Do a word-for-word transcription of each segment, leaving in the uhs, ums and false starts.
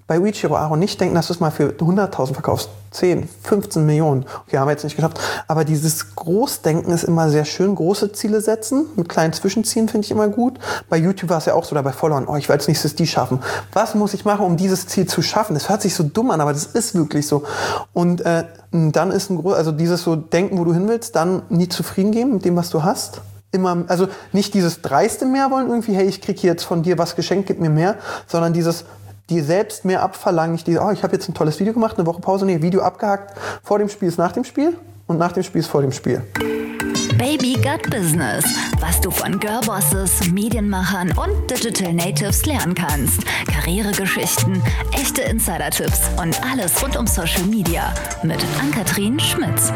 bei Uichiro Aro nicht denken, dass du es mal für hunderttausend verkaufst. zehn, fünfzehn Millionen. Okay, haben wir jetzt nicht geschafft. Aber dieses Großdenken ist immer sehr schön. Große Ziele setzen, mit kleinen Zwischenzielen finde ich immer gut. Bei YouTube war es ja auch so, oder bei Followern, oh, ich will als nächstes die schaffen. Was muss ich machen, um dieses Ziel zu schaffen? Das hört sich so dumm an, aber das ist wirklich so. Und äh, dann ist ein groß, also dieses so Denken, wo du hin willst, dann nie zufrieden geben mit dem, was du hast. Immer, also nicht dieses dreiste mehr wollen irgendwie, hey, ich krieg hier jetzt von dir was geschenkt, gib mir mehr, sondern dieses dir selbst mehr abverlangen, nicht die, oh, ich habe jetzt ein tolles Video gemacht, eine Woche Pause, nee, Video abgehakt, vor dem Spiel ist nach dem Spiel und nach dem Spiel ist vor dem Spiel. Baby Got Business, was du von Girlbosses, Medienmachern und Digital Natives lernen kannst. Karrieregeschichten, echte Insider-Tipps und alles rund um Social Media mit Ann-Kathrin Schmitz.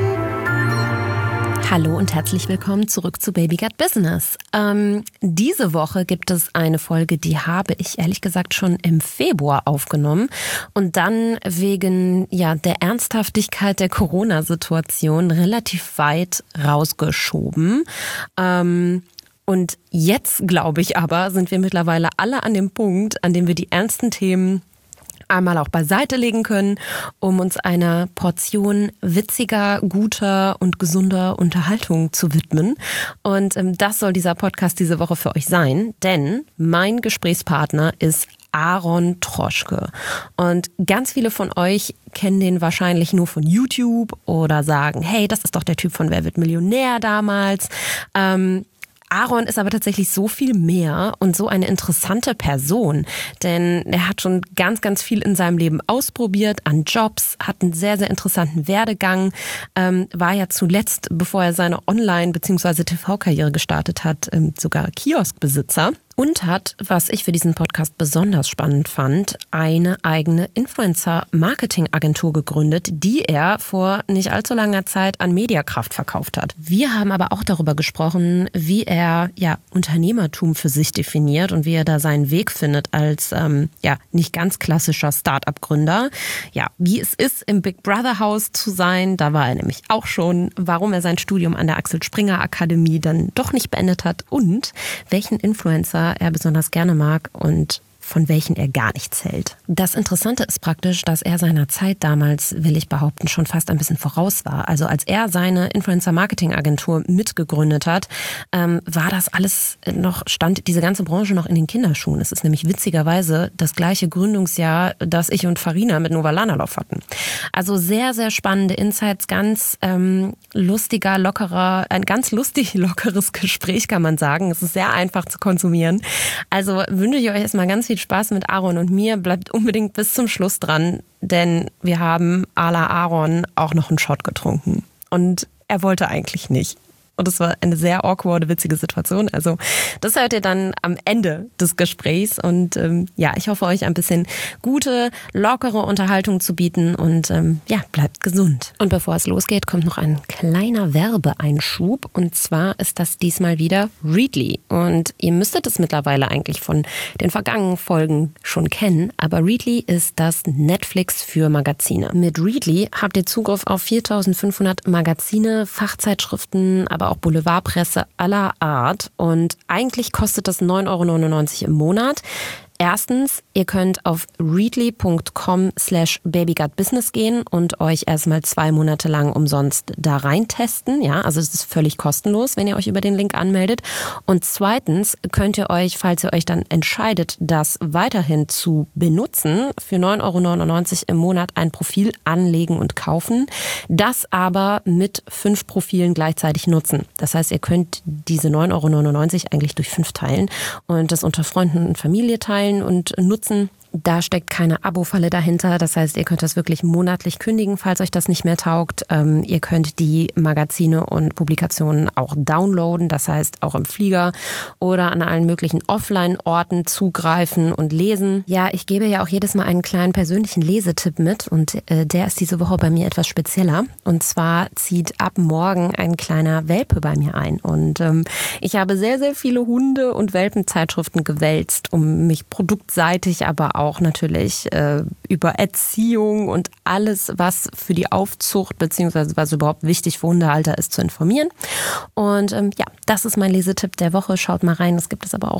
Hallo und herzlich willkommen zurück zu Baby Got Business. Ähm, diese Woche gibt es eine Folge, die habe ich ehrlich gesagt schon im Februar aufgenommen und dann wegen ja der Ernsthaftigkeit der Corona-Situation relativ weit rausgeschoben. Ähm, und jetzt, glaube ich aber, sind wir mittlerweile alle an dem Punkt, an dem wir die ernsten Themen einmal auch beiseite legen können, um uns einer Portion witziger, guter und gesunder Unterhaltung zu widmen. Und ähm, das soll dieser Podcast diese Woche für euch sein, denn mein Gesprächspartner ist Aaron Troschke. Und ganz viele von euch kennen den wahrscheinlich nur von YouTube oder sagen, hey, das ist doch der Typ von Wer wird Millionär damals. Ähm, Aaron ist aber tatsächlich so viel mehr und so eine interessante Person, denn er hat schon ganz, ganz viel in seinem Leben ausprobiert an Jobs, hat einen sehr, sehr interessanten Werdegang, ähm, war ja zuletzt, bevor er seine Online- bzw. T V-Karriere gestartet hat, ähm, sogar Kioskbesitzer. Und hat, was ich für diesen Podcast besonders spannend fand, eine eigene Influencer-Marketing-Agentur gegründet, die er vor nicht allzu langer Zeit an Mediakraft verkauft hat. Wir haben aber auch darüber gesprochen, wie er ja Unternehmertum für sich definiert und wie er da seinen Weg findet als ähm, ja nicht ganz klassischer Start-up-Gründer. Ja, wie es ist, im Big Brother Haus zu sein, da war er nämlich auch schon, warum er sein Studium an der Axel Springer Akademie dann doch nicht beendet hat und welchen Influencer er besonders gerne mag und von welchen er gar nichts hält. Das Interessante ist praktisch, dass er seiner Zeit damals, will ich behaupten, schon fast ein bisschen voraus war. Also als er seine Influencer-Marketing-Agentur mitgegründet hat, ähm, war das alles noch, stand diese ganze Branche noch in den Kinderschuhen. Es ist nämlich witzigerweise das gleiche Gründungsjahr, das ich und Farina mit Nova Lanalauf hatten. Also sehr, sehr spannende Insights, ganz ähm, lustiger, lockerer, ein ganz lustig lockeres Gespräch, kann man sagen. Es ist sehr einfach zu konsumieren. Also wünsche ich euch erstmal ganz viel Spaß mit Aaron und mir. Bleibt unbedingt bis zum Schluss dran, denn wir haben à la Aaron auch noch einen Shot getrunken. Und er wollte eigentlich nicht. Und es war eine sehr awkward, witzige Situation. Also das hört ihr dann am Ende des Gesprächs. Und ähm, ja, ich hoffe, euch ein bisschen gute, lockere Unterhaltung zu bieten. Und ähm, ja, bleibt gesund. Und bevor es losgeht, kommt noch ein kleiner Werbeeinschub. Und zwar ist das diesmal wieder Readly. Und ihr müsstet es mittlerweile eigentlich von den vergangenen Folgen schon kennen. Aber Readly ist das Netflix für Magazine. Mit Readly habt ihr Zugriff auf viertausendfünfhundert Magazine, Fachzeitschriften, aber auch Boulevardpresse aller Art. Und eigentlich kostet das neun Euro neunundneunzig im Monat. Erstens, ihr könnt auf readly punkt com slash babygutbusiness gehen und euch erstmal zwei Monate lang umsonst da rein testen. Ja, also es ist völlig kostenlos, wenn ihr euch über den Link anmeldet. Und zweitens könnt ihr euch, falls ihr euch dann entscheidet, das weiterhin zu benutzen, für neun Euro neunundneunzig im Monat ein Profil anlegen und kaufen. Das aber mit fünf Profilen gleichzeitig nutzen. Das heißt, ihr könnt diese neun Euro neunundneunzig eigentlich durch fünf teilen und das unter Freunden und Familie teilen und nutzen. Da steckt keine Abo-Falle dahinter. Das heißt, ihr könnt das wirklich monatlich kündigen, falls euch das nicht mehr taugt. Ähm, ihr könnt die Magazine und Publikationen auch downloaden. Das heißt, auch im Flieger oder an allen möglichen Offline-Orten zugreifen und lesen. Ja, ich gebe ja auch jedes Mal einen kleinen persönlichen Lesetipp mit. Und äh, der ist diese Woche bei mir etwas spezieller. Und zwar zieht ab morgen ein kleiner Welpe bei mir ein. Und ähm, ich habe sehr, sehr viele Hunde- und Welpenzeitschriften gewälzt, um mich produktseitig, aber auch natürlich äh, über Erziehung und alles, was für die Aufzucht beziehungsweise was überhaupt wichtig für Hundehalter ist, zu informieren. Und ähm, ja, das ist mein Lesetipp der Woche. Schaut mal rein. Das gibt es aber auch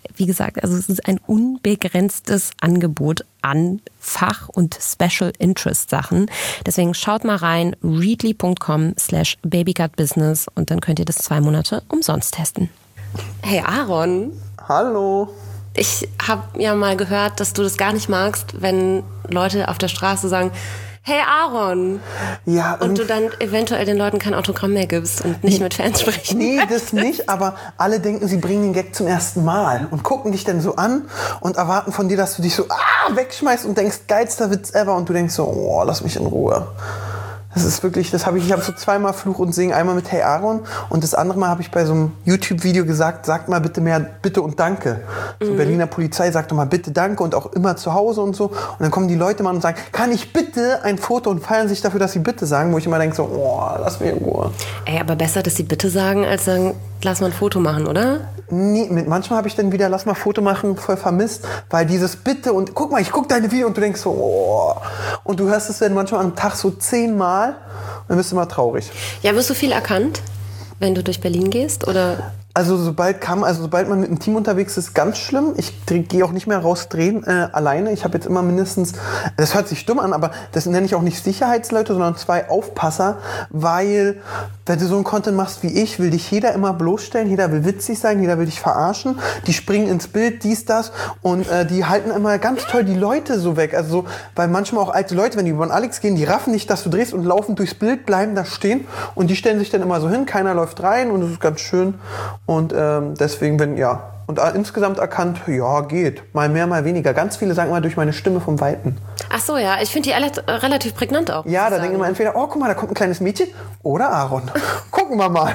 wie gesagt, also es ist ein unbegrenztes Angebot an Fach- und Special Interest Sachen. Deswegen schaut mal rein, readly.com slash babygutbusiness und dann könnt ihr das zwei Monate umsonst testen. Hey Aaron. Hallo. Ich habe ja mal gehört, dass du das gar nicht magst, wenn Leute auf der Straße sagen, hey Aaron. Ja, und du dann eventuell den Leuten kein Autogramm mehr gibst und nicht mit Fans sprechen. Nee, das nicht, aber alle denken, sie bringen den Gag zum ersten Mal und gucken dich dann so an und erwarten von dir, dass du dich so ah, wegschmeißt und denkst, geilster Witz ever und du denkst so, oh, lass mich in Ruhe. Das ist wirklich, das habe ich, ich habe so zweimal Fluch und Segen, einmal mit Hey Aaron und das andere Mal habe ich bei so einem YouTube-Video gesagt, sagt mal bitte mehr Bitte und Danke. So mhm. Berliner Polizei sagt doch mal bitte Danke und auch immer zu Hause und so. Und dann kommen die Leute mal und sagen, kann ich bitte ein Foto und feiern sich dafür, dass sie bitte sagen, wo ich immer denke so, oh, lass mich in Ruhe. Ey, aber besser, dass sie bitte sagen, als sagen, lass mal ein Foto machen, oder? Nee, mit, manchmal habe ich dann wieder, lass mal Foto machen, voll vermisst, weil dieses Bitte und guck mal, ich guck deine Video und du denkst so, oh. Und du hörst es dann manchmal am Tag so zehnmal und dann bist du mal traurig. Ja, wirst du viel erkannt, wenn du durch Berlin gehst, oder? Also sobald kam, also sobald man mit einem Team unterwegs ist, ganz schlimm. Ich gehe auch nicht mehr raus drehen äh, alleine. Ich habe jetzt immer mindestens, das hört sich dumm an, aber das nenne ich auch nicht Sicherheitsleute, sondern zwei Aufpasser, weil wenn du so einen Content machst wie ich, will dich jeder immer bloßstellen, jeder will witzig sein, jeder will dich verarschen. Die springen ins Bild, dies, das und äh, die halten immer ganz toll die Leute so weg. Also so, weil manchmal auch alte Leute, wenn die über den Alex gehen, die raffen nicht, dass du drehst und laufen durchs Bild, bleiben da stehen und die stellen sich dann immer so hin, keiner läuft rein und das ist ganz schön. Und ähm, deswegen, wenn, ja, und äh, insgesamt erkannt, ja, geht. Mal mehr, mal weniger. Ganz viele sagen mal durch meine Stimme vom Weiten. Ach so, ja, ich finde die alle relativ prägnant auch. Ja, da denken immer entweder, oh, guck mal, da kommt ein kleines Mädchen oder Aaron. Gucken wir mal.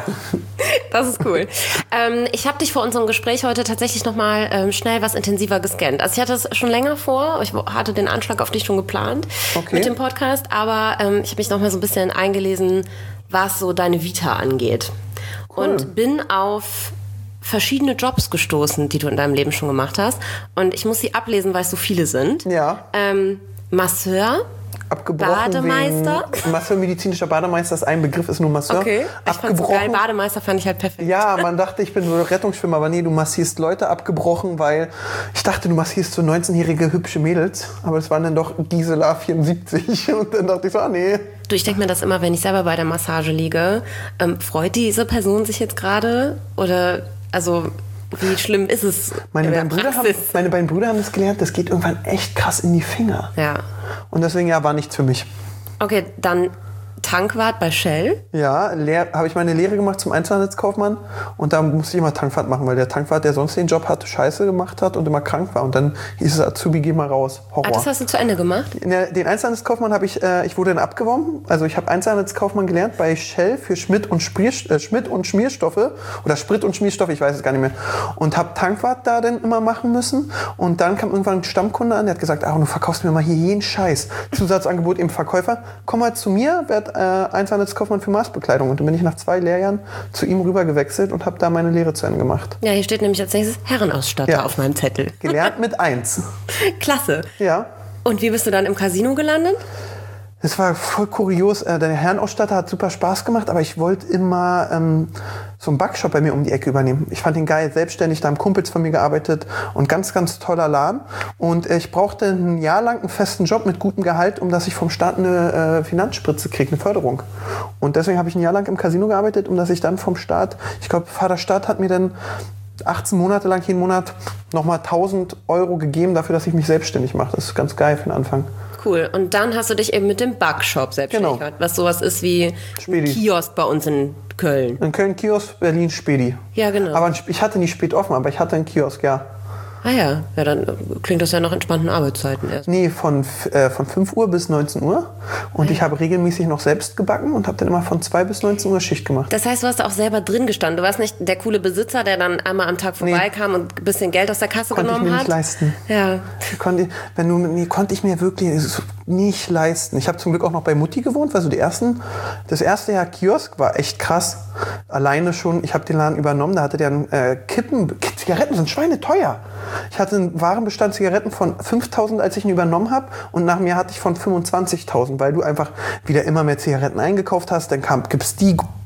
Das ist cool. ähm, ich habe dich vor unserem Gespräch heute tatsächlich noch mal ähm, schnell was intensiver gescannt. Also ich hatte es schon länger vor, ich hatte den Anschlag auf dich schon geplant okay. mit dem Podcast, aber ähm, ich habe mich noch mal so ein bisschen eingelesen, was so deine Vita angeht. Cool. Und bin auf verschiedene Jobs gestoßen, die du in deinem Leben schon gemacht hast. Und ich muss sie ablesen, weil es so viele sind. Ja. Ähm, Masseur. Abgebrochen Bademeister. Wegen Masseur, medizinischer Bademeister ist ein Begriff, ist nur Masseur. Okay. Ich abgebrochen. Fand's geil. Bademeister fand ich halt perfekt. Ja, man dachte, ich bin so Rettungsschwimmer, aber nee, du massierst Leute abgebrochen, weil ich dachte, du massierst so neunzehnjährige hübsche Mädels, aber es waren dann doch Gisela vierundsiebzig und dann dachte ich so, ah nee. Du, ich denke mir das immer, wenn ich selber bei der Massage liege, ähm, freut diese Person sich jetzt gerade oder, also wie schlimm ist es meine in der beiden Brüder haben, meine beiden Brüder haben das gelernt, das geht irgendwann echt krass in die Finger. Ja. Und deswegen, ja, war nichts für mich. Okay, dann Tankwart bei Shell? Ja, habe ich meine Lehre gemacht zum Einzelhandelskaufmann und da musste ich immer Tankwart machen, weil der Tankwart, der sonst den Job hatte, Scheiße gemacht hat und immer krank war. Und dann hieß es, Azubi, geh mal raus. Horror. Ah, das hast du zu Ende gemacht? Der, den Einzelhandelskaufmann habe ich, äh, ich wurde dann abgeworben. Also ich habe Einzelhandelskaufmann gelernt bei Shell für Schmidt und, Sprier, äh, Schmidt und Schmierstoffe oder Sprit und Schmierstoffe, ich weiß es gar nicht mehr. Und habe Tankwart da dann immer machen müssen. Und dann kam irgendwann ein Stammkunde an, der hat gesagt, ah, du verkaufst mir mal hier jeden Scheiß. Zusatzangebot im Verkäufer. Komm mal zu mir, werd äh, Einzelhandelskaufmann für Maßbekleidung. Und dann bin ich nach zwei Lehrjahren zu ihm rüber gewechselt und habe da meine Lehre zu Ende gemacht. Ja, hier steht nämlich als nächstes Herrenausstatter ja. auf meinem Zettel. Gelernt mit eins. Klasse. Ja. Und wie bist du dann im Casino gelandet? Das war voll kurios. Der Herrenausstatter hat super Spaß gemacht, aber ich wollte immer ähm, so einen Backshop bei mir um die Ecke übernehmen. Ich fand den geil, selbstständig, da haben Kumpels von mir gearbeitet und ganz, ganz toller Laden. Und äh, ich brauchte ein Jahr lang einen festen Job mit gutem Gehalt, um dass ich vom Staat eine äh, Finanzspritze kriege, eine Förderung. Und deswegen habe ich ein Jahr lang im Casino gearbeitet, um dass ich dann vom Staat, ich glaube, Vater Staat hat mir dann achtzehn Monate lang jeden Monat nochmal tausend Euro gegeben dafür, dass ich mich selbstständig mache. Das ist ganz geil für den Anfang. Cool. Und dann hast du dich eben mit dem Backshop selbstständig genau. gemacht, was sowas ist wie Spedi. Ein Kiosk bei uns in Köln. In Köln Kiosk, Berlin Spedi. Ja, genau. Aber ich hatte nicht spät offen, aber ich hatte einen Kiosk, ja. Ah ja, ja, dann klingt das ja nach entspannten Arbeitszeiten erst. Nee, von, äh, von fünf Uhr bis neunzehn Uhr. Und ich habe regelmäßig noch selbst gebacken und habe dann immer von zwei bis neunzehn Uhr Schicht gemacht. Das heißt, du hast auch selber drin gestanden. Du warst nicht der coole Besitzer, der dann einmal am Tag vorbeikam nee. und ein bisschen Geld aus der Kasse konnte genommen hat? Konnte ich mir nicht leisten. Ja. Konnte, wenn du, nee, konnte ich mir wirklich nicht leisten. Ich habe zum Glück auch noch bei Mutti gewohnt, weil so die ersten, das erste Jahr Kiosk war echt krass. Alleine schon, ich habe den Laden übernommen, da hatte der einen äh, Kippen, Zigaretten sind schweineteuer. Ich hatte einen Warenbestand Zigaretten von fünftausend, als ich ihn übernommen habe und nach mir hatte ich von fünfundzwanzigtausend, weil du einfach wieder immer mehr Zigaretten eingekauft hast, dann gibt es die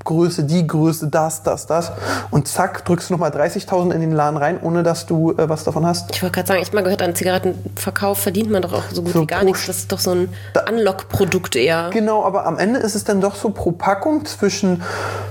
Größe, die Größe, das, das, das. Und zack, drückst du nochmal dreißigtausend in den Laden rein, ohne dass du äh, was davon hast. Ich wollte gerade sagen, ich habe mal gehört, an Zigarettenverkauf verdient man doch auch so gut so wie gar Push. nichts. Das ist doch so ein Unlock-Produkt eher. Genau, aber am Ende ist es dann doch so pro Packung zwischen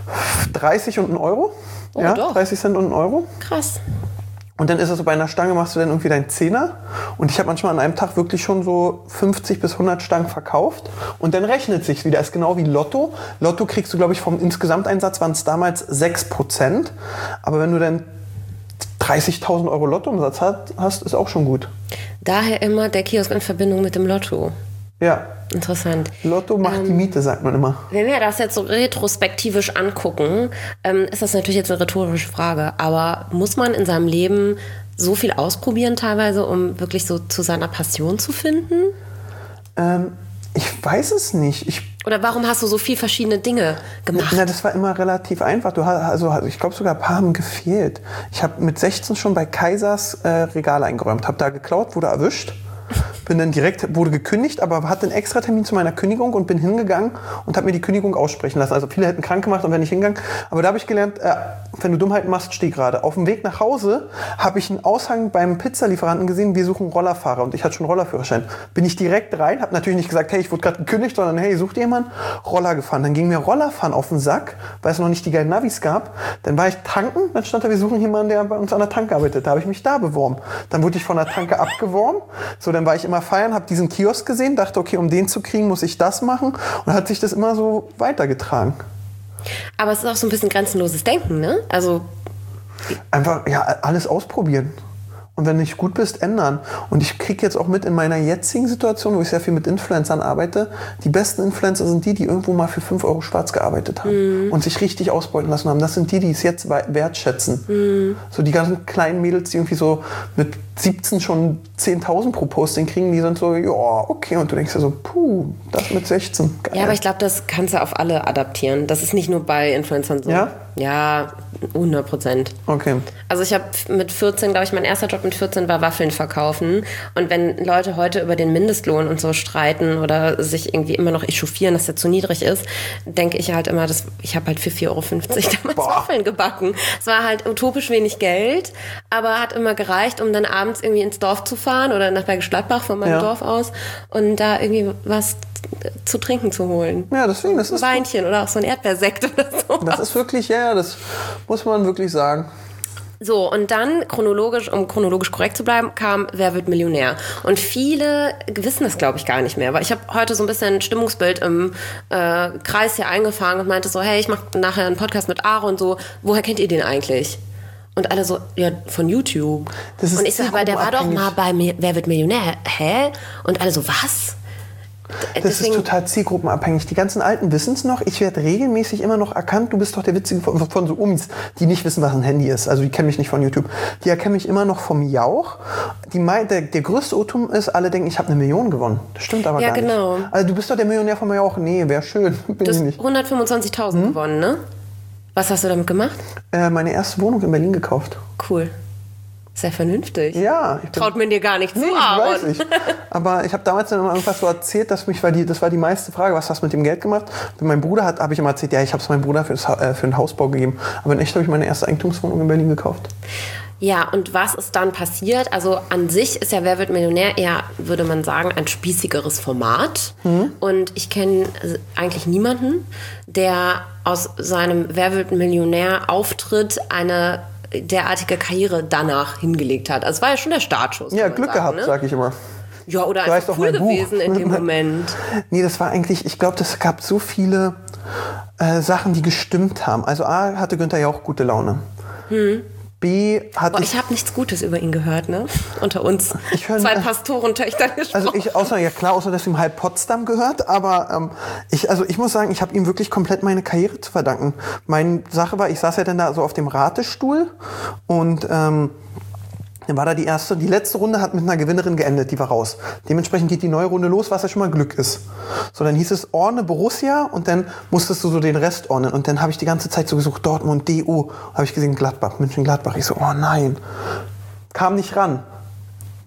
dreißig und ein Euro. Oh, ja, doch. dreißig Cent und ein Euro. Krass. Und dann ist es so, bei einer Stange machst du dann irgendwie deinen Zehner. Und ich habe manchmal an einem Tag wirklich schon so fünfzig bis hundert Stangen verkauft. Und dann rechnet sich's wieder. Ist genau wie Lotto. Lotto kriegst du, glaube ich, vom Insgesamteinsatz waren es damals sechs Prozent. Aber wenn du dann dreißigtausend Euro Lottoumsatz hast, ist auch schon gut. Daher immer der Kiosk in Verbindung mit dem Lotto. Ja. Interessant. Lotto macht ähm, die Miete, sagt man immer. Wenn wir das jetzt so retrospektivisch angucken, ähm, ist das natürlich jetzt eine rhetorische Frage. Aber muss man in seinem Leben so viel ausprobieren teilweise, um wirklich so zu seiner Passion zu finden? Ähm, ich weiß es nicht. Ich Oder warum hast du so viele verschiedene Dinge gemacht? Na, das war immer relativ einfach. Du hast, also, ich glaube sogar ein paar haben gefehlt. Ich habe mit sechzehn schon bei Kaisers äh, Regal eingeräumt. Habe da geklaut, wurde erwischt. Bin dann direkt, wurde gekündigt, aber hatte einen extra Termin zu meiner Kündigung und bin hingegangen und habe mir die Kündigung aussprechen lassen. Also viele hätten krank gemacht und wären nicht hingegangen. Aber da habe ich gelernt, äh, wenn du Dummheiten machst, steh gerade. Auf dem Weg nach Hause habe ich einen Aushang beim Pizzalieferanten gesehen, wir suchen Rollerfahrer. Und ich hatte schon einen Rollerführerschein. Bin ich direkt rein, habe natürlich nicht gesagt, hey, ich wurde gerade gekündigt, sondern hey, sucht jemand? Roller gefahren. Dann ging mir Rollerfahren auf den Sack, weil es noch nicht die geilen Navis gab. Dann war ich tanken, dann stand da, wir suchen jemanden, der bei uns an der Tanke arbeitet. Da habe ich mich da beworben. Dann wurde ich von der Tanke abgeworben. So, dann war ich immer feiern, habe diesen Kiosk gesehen, dachte, okay, um den zu kriegen, muss ich das machen. Und hat sich das immer so weitergetragen. Aber es ist auch so ein bisschen grenzenloses Denken, ne? Also einfach, ja, alles ausprobieren. Und wenn du nicht gut bist, ändern. Und ich kriege jetzt auch mit in meiner jetzigen Situation, wo ich sehr viel mit Influencern arbeite, die besten Influencer sind die, die irgendwo mal für fünf Euro schwarz gearbeitet haben mhm. und sich richtig ausbeuten lassen haben. Das sind die, die es jetzt wertschätzen. Mhm. So die ganzen kleinen Mädels, die irgendwie so mit siebzehn schon zehntausend pro Posting kriegen, die sind so, ja, okay. Und du denkst dir so, puh, das mit sechzehn. Geil. Ja, aber ich glaube, das kannst du auf alle adaptieren. Das ist nicht nur bei Influencern so. Ja? Ja, hundert Prozent. Okay. Also ich habe mit vierzehn, glaube ich, mein erster Job mit vierzehn war Waffeln verkaufen. Und wenn Leute heute über den Mindestlohn und so streiten oder sich irgendwie immer noch echauffieren, dass der zu niedrig ist, denke ich halt immer, dass ich habe halt für vier Euro fünfzig damals Boah. Waffeln gebacken. Es war halt utopisch wenig Geld, aber hat immer gereicht, um dann abends irgendwie ins Dorf zu fahren oder nach Bergisch Gladbach von meinem ja. Dorf aus und da irgendwie was zu trinken zu holen. Ja, deswegen, das ist ein Weinchen oder auch so ein Erdbeersekt oder so. Das ist wirklich, ja, das muss man wirklich sagen. So, und dann chronologisch, um chronologisch korrekt zu bleiben, kam Wer wird Millionär? Und viele wissen das, glaube ich, gar nicht mehr. Weil ich habe heute so ein bisschen ein Stimmungsbild im äh, Kreis hier eingefangen und meinte so, hey, ich mache nachher einen Podcast mit Aaron und so, woher kennt ihr den eigentlich? Und alle so, ja, von YouTube. Das ist und ich so, aber der war doch mal bei Wer wird Millionär? Hä? Und alle so, was? Das Deswegen, ist total zielgruppenabhängig. Die ganzen Alten wissen es noch. Ich werde regelmäßig immer noch erkannt. Du bist doch der Witzige von, von so Umis, die nicht wissen, was ein Handy ist. Also die kennen mich nicht von YouTube. Die erkennen mich immer noch vom Jauch. Die, der, der größte Irrtum ist, alle denken, ich habe eine Million gewonnen. Das stimmt aber ja, gar genau. nicht. Also du bist doch der Millionär vom Jauch. Nee, wäre schön. Bin du hast ich nicht. hundertfünfundzwanzigtausend hm? gewonnen, ne? Was hast du damit gemacht? Äh, meine erste Wohnung in Berlin gekauft. Cool. Sehr vernünftig. Ja. Traut man dir gar nicht zu, nee, Aaron. Weiß ich. Aber ich habe damals dann immer irgendwas so erzählt, dass mich, weil die, das war die meiste Frage, was hast du mit dem Geld gemacht? Und mein Bruder hat, habe ich immer erzählt, ja, ich habe es meinem Bruder für, das, äh, für den Hausbau gegeben. Aber in echt habe ich meine erste Eigentumswohnung in Berlin gekauft. Ja, und was ist dann passiert? Also an sich ist ja Wer wird Millionär eher, würde man sagen, ein spießigeres Format. Mhm. Und ich kenne eigentlich niemanden, der aus seinem Wer wird Millionär Auftritt eine derartige Karriere danach hingelegt hat. Also es war ja schon der Startschuss. Ja, Glück sagen, gehabt, ne? sag ich immer. Ja, oder so einfach cool gewesen in dem Moment. Nee, das war eigentlich, ich glaube, es gab so viele äh, Sachen, die gestimmt haben. Also A, hatte Günther ja auch gute Laune. Hm. B, hatte Boah, ich habe nichts Gutes über ihn gehört, ne? Unter uns ich hör, zwei Pastorentöchtern gesprochen. Also ich, außer, ja klar, außer dass ihm halb Potsdam gehört, aber ähm, ich, also ich muss sagen, ich habe ihm wirklich komplett meine Karriere zu verdanken. Meine Sache war, ich saß ja dann da so auf dem Ratestuhl und ähm, dann war da die erste, die letzte Runde hat mit einer Gewinnerin geendet, die war raus. Dementsprechend geht die neue Runde los, was ja schon mal Glück ist. So, dann hieß es ordne Borussia und dann musstest du so den Rest ordnen. Und dann habe ich die ganze Zeit so gesucht, Dortmund, D U, habe ich gesehen, Gladbach, München-Gladbach. Ich so, oh nein, kam nicht ran.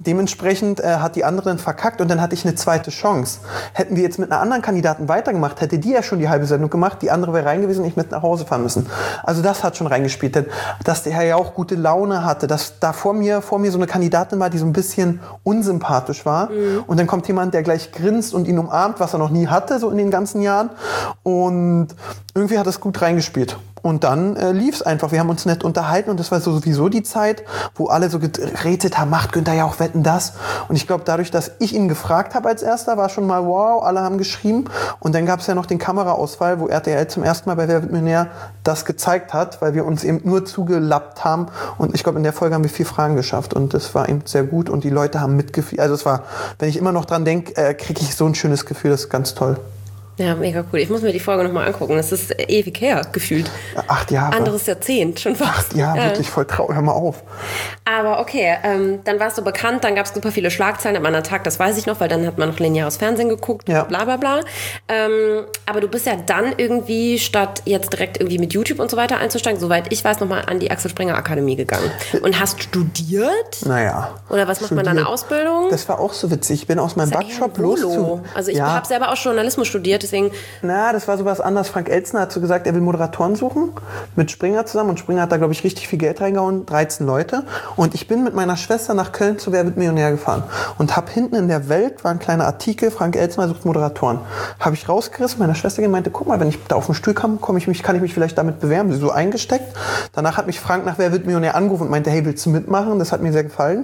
Dementsprechend äh, hat die andere dann verkackt und dann hatte ich eine zweite Chance. Hätten wir jetzt mit einer anderen Kandidaten weitergemacht, hätte die ja schon die halbe Sendung gemacht, die andere wäre rein gewesen und ich mit nach Hause fahren müssen. Also das hat schon reingespielt, denn dass der Herr ja auch gute Laune hatte, dass da vor mir, vor mir so eine Kandidatin war, die so ein bisschen unsympathisch war mhm. und dann kommt jemand, der gleich grinst und ihn umarmt, was er noch nie hatte, so in den ganzen Jahren und irgendwie hat es gut reingespielt. Und dann äh, lief es einfach. Wir haben uns nett unterhalten und das war so sowieso die Zeit, wo alle so geredet haben, macht Günther ja auch Wetten, das. Und ich glaube, dadurch, dass ich ihn gefragt habe als Erster, war schon mal wow, alle haben geschrieben. Und dann gab es ja noch den Kameraausfall, wo R T L zum ersten Mal bei Wer wird Millionär das gezeigt hat, weil wir uns eben nur zugelappt haben. Und ich glaube, in der Folge haben wir vier Fragen geschafft und das war eben sehr gut und die Leute haben mitgefühlt. Also es war, wenn ich immer noch dran denke, äh, kriege ich so ein schönes Gefühl, das ist ganz toll. Ja, mega cool. Ich muss mir die Folge nochmal angucken. Das ist ewig her, gefühlt. Acht Jahre. Anderes Jahrzehnt, schon fast. Acht Jahre, ja. Wirklich voll traurig. Hör mal auf. Aber okay, ähm, dann warst du bekannt, dann gab es super viele Schlagzeilen am anderen Tag, das weiß ich noch, weil dann hat man noch lineares Fernsehen geguckt, ja. bla bla bla. Ähm, aber du bist ja dann irgendwie, statt jetzt direkt irgendwie mit YouTube und so weiter einzusteigen, soweit ich weiß, nochmal an die Axel Springer Akademie gegangen. Und hast studiert? Naja. Oder was macht man da, eine Ausbildung? Das war auch so witzig. Ich bin aus meinem Backshop los zu... Also ich ja. habe selber auch Journalismus studiert, deswegen... Na, das war sowas anderes. Frank Elstner hat so gesagt, er will Moderatoren suchen mit Springer zusammen. Und Springer hat da, glaube ich, richtig viel Geld reingehauen, dreizehn Leute. Und ich bin mit meiner Schwester nach Köln zu Wer wird Millionär gefahren. Und habe hinten in der Welt, war ein kleiner Artikel, Frank Elstner sucht Moderatoren. Habe ich rausgerissen, meiner Schwester gemeinte, guck mal, wenn ich da auf den Stuhl komme, komm ich mich, kann ich mich vielleicht damit bewerben. Sie so eingesteckt. Danach hat mich Frank nach Wer wird Millionär angerufen und meinte, hey, willst du mitmachen? Das hat mir sehr gefallen.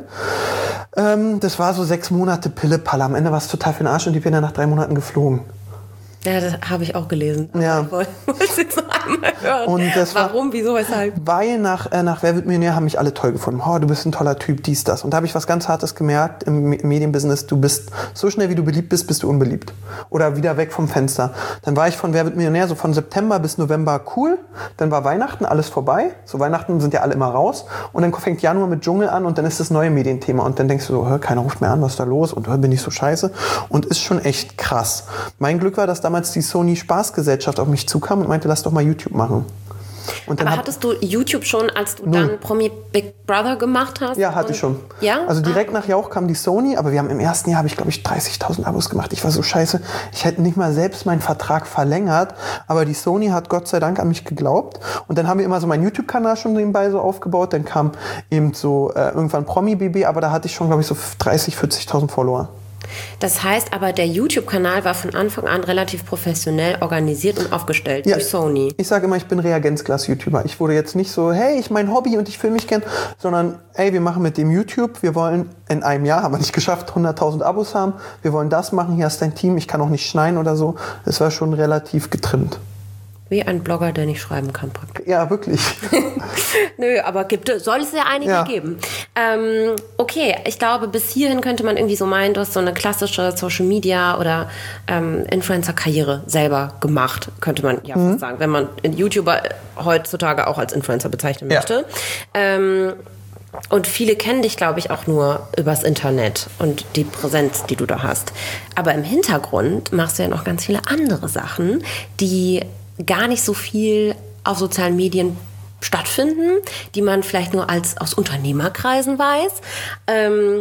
Ähm, das war so sechs Monate Pille-Palle. Am Ende war es total für den Arsch und die bin dann nach drei Monaten geflogen. Ja, das habe ich auch gelesen. Ja. Ich wollte es jetzt noch einmal hören. Und das Warum, war, wieso, weshalb? Weil nach, äh, nach Wer wird Millionär haben mich alle toll gefunden. Oh, du bist ein toller Typ, dies, das. Und da habe ich was ganz Hartes gemerkt im Medienbusiness. Du bist, so schnell wie du beliebt bist, bist du unbeliebt. Oder wieder weg vom Fenster. Dann war ich von Wer wird Millionär so von September bis November cool. Dann war Weihnachten, alles vorbei. So Weihnachten sind ja alle immer raus. Und dann fängt Januar mit Dschungel an und dann ist das neue Medienthema. Und dann denkst du so, keiner ruft mehr an, was ist da los? Und bin ich so scheiße? Und ist schon echt krass. Mein Glück war, dass damals die Sony Spaßgesellschaft auf mich zukam und meinte, lass doch mal YouTube machen. Und dann Aber hattest du YouTube schon, als du Null. dann Promi Big Brother gemacht hast? Ja, hatte und, ich schon. Ja? Also direkt ah. nach Jauch kam die Sony, aber wir haben im ersten Jahr, habe ich glaube ich dreißigtausend Abos gemacht. Ich war so scheiße. Ich hätte nicht mal selbst meinen Vertrag verlängert, aber die Sony hat Gott sei Dank an mich geglaubt. Und dann haben wir immer so meinen YouTube-Kanal schon nebenbei so aufgebaut. Dann kam eben so äh, irgendwann Promi B B, aber da hatte ich schon glaube ich so dreißigtausend, vierzigtausend Follower. Das heißt aber, der YouTube-Kanal war von Anfang an relativ professionell organisiert und aufgestellt ja, durch Sony. Ich sage immer, ich bin Reagenzglas-YouTuber. Ich wurde jetzt nicht so, hey, ich mein Hobby und ich filme mich gern, sondern, ey, wir machen mit dem YouTube, wir wollen in einem Jahr, haben wir nicht geschafft, hunderttausend Abos haben, wir wollen das machen, hier ist dein Team, ich kann auch nicht schneiden oder so. Es war schon relativ getrimmt. Wie ein Blogger, der nicht schreiben kann, praktisch. Ja, wirklich. Nö, aber gibt, soll es ja einige ja. geben. Ähm, okay, ich glaube, bis hierhin könnte man irgendwie so meinen, du hast so eine klassische Social Media oder ähm, Influencer-Karriere selber gemacht, könnte man ja mhm. fast sagen, wenn man YouTuber heutzutage auch als Influencer bezeichnen ja. möchte. Ähm, Und viele kennen dich, glaube ich, auch nur übers Internet und die Präsenz, die du da hast. Aber im Hintergrund machst du ja noch ganz viele andere Sachen, die gar nicht so viel auf sozialen Medien stattfinden, die man vielleicht nur als aus Unternehmerkreisen weiß. Ähm,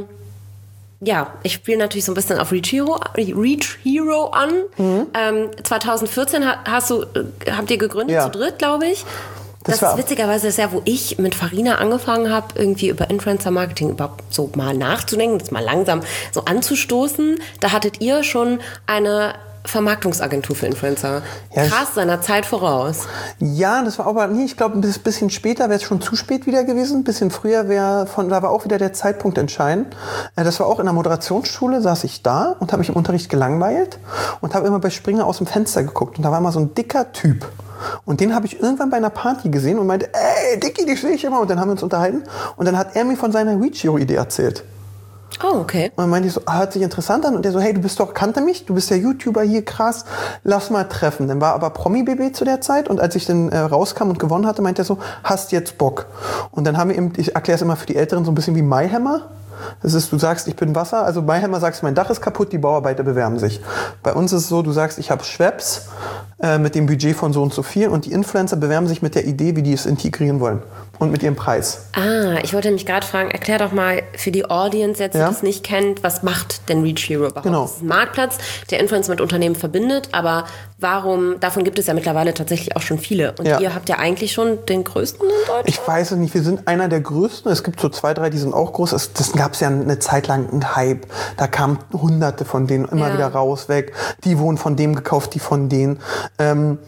ja, ich spiele natürlich so ein bisschen auf Reach Hero, Reach Hero an. Mhm. Ähm, zwanzig vierzehn hast du, habt ihr gegründet, ja. zu dritt, glaube ich. Das, das ist witzigerweise das Jahr, wo ich mit Farina angefangen habe, irgendwie über Influencer-Marketing überhaupt so mal nachzudenken, das mal langsam so anzustoßen. Da hattet ihr schon eine Vermarktungsagentur für Influencer. Ja, krass, seiner Zeit voraus. Ja, das war aber nie, ich glaube, ein bisschen später wäre es schon zu spät wieder gewesen. Ein bisschen früher wäre von, da war auch wieder der Zeitpunkt entscheidend. Das war auch in der Moderationsschule, saß ich da und habe mich im Unterricht gelangweilt und habe immer bei Springer aus dem Fenster geguckt. Und da war immer so ein dicker Typ. Und den habe ich irgendwann bei einer Party gesehen und meinte, ey, Dicky, dich sehe ich immer. Und dann haben wir uns unterhalten. Und dann hat er mir von seiner Reach Hero-Idee erzählt. Oh, okay. Und dann meinte ich so, hört sich interessant an. Und der so, hey, du bist doch, kannte mich, du bist der YouTuber hier, krass, lass mal treffen. Dann war aber Promi B B zu der Zeit und als ich dann äh, rauskam und gewonnen hatte, meinte er so, hast jetzt Bock. Und dann haben wir eben, ich erkläre es immer für die Älteren, so ein bisschen wie Mayhammer. Das ist, du sagst, ich bin Wasser, also Mayhammer sagst, mein Dach ist kaputt, die Bauarbeiter bewerben sich. Bei uns ist es so, du sagst, ich habe Schweppes, äh, mit dem Budget von so und so viel und die Influencer bewerben sich mit der Idee, wie die es integrieren wollen und mit ihrem Preis. Ah, ich wollte mich gerade fragen, erklär doch mal für die Audience jetzt, die Ja. das nicht kennt, was macht denn Reach Hero überhaupt? Genau. Das ist ein Marktplatz, der Influencer mit Unternehmen verbindet, aber warum, davon gibt es ja mittlerweile tatsächlich auch schon viele. Und Ja. ihr habt ja eigentlich schon den größten in Deutschland? Ich weiß es nicht, wir sind einer der größten. Es gibt so zwei, drei, die sind auch groß. Es das gab es ja eine Zeit lang einen Hype. Da kamen hunderte von denen immer Ja. wieder raus, weg. Die wurden von dem gekauft, die von denen. Ähm,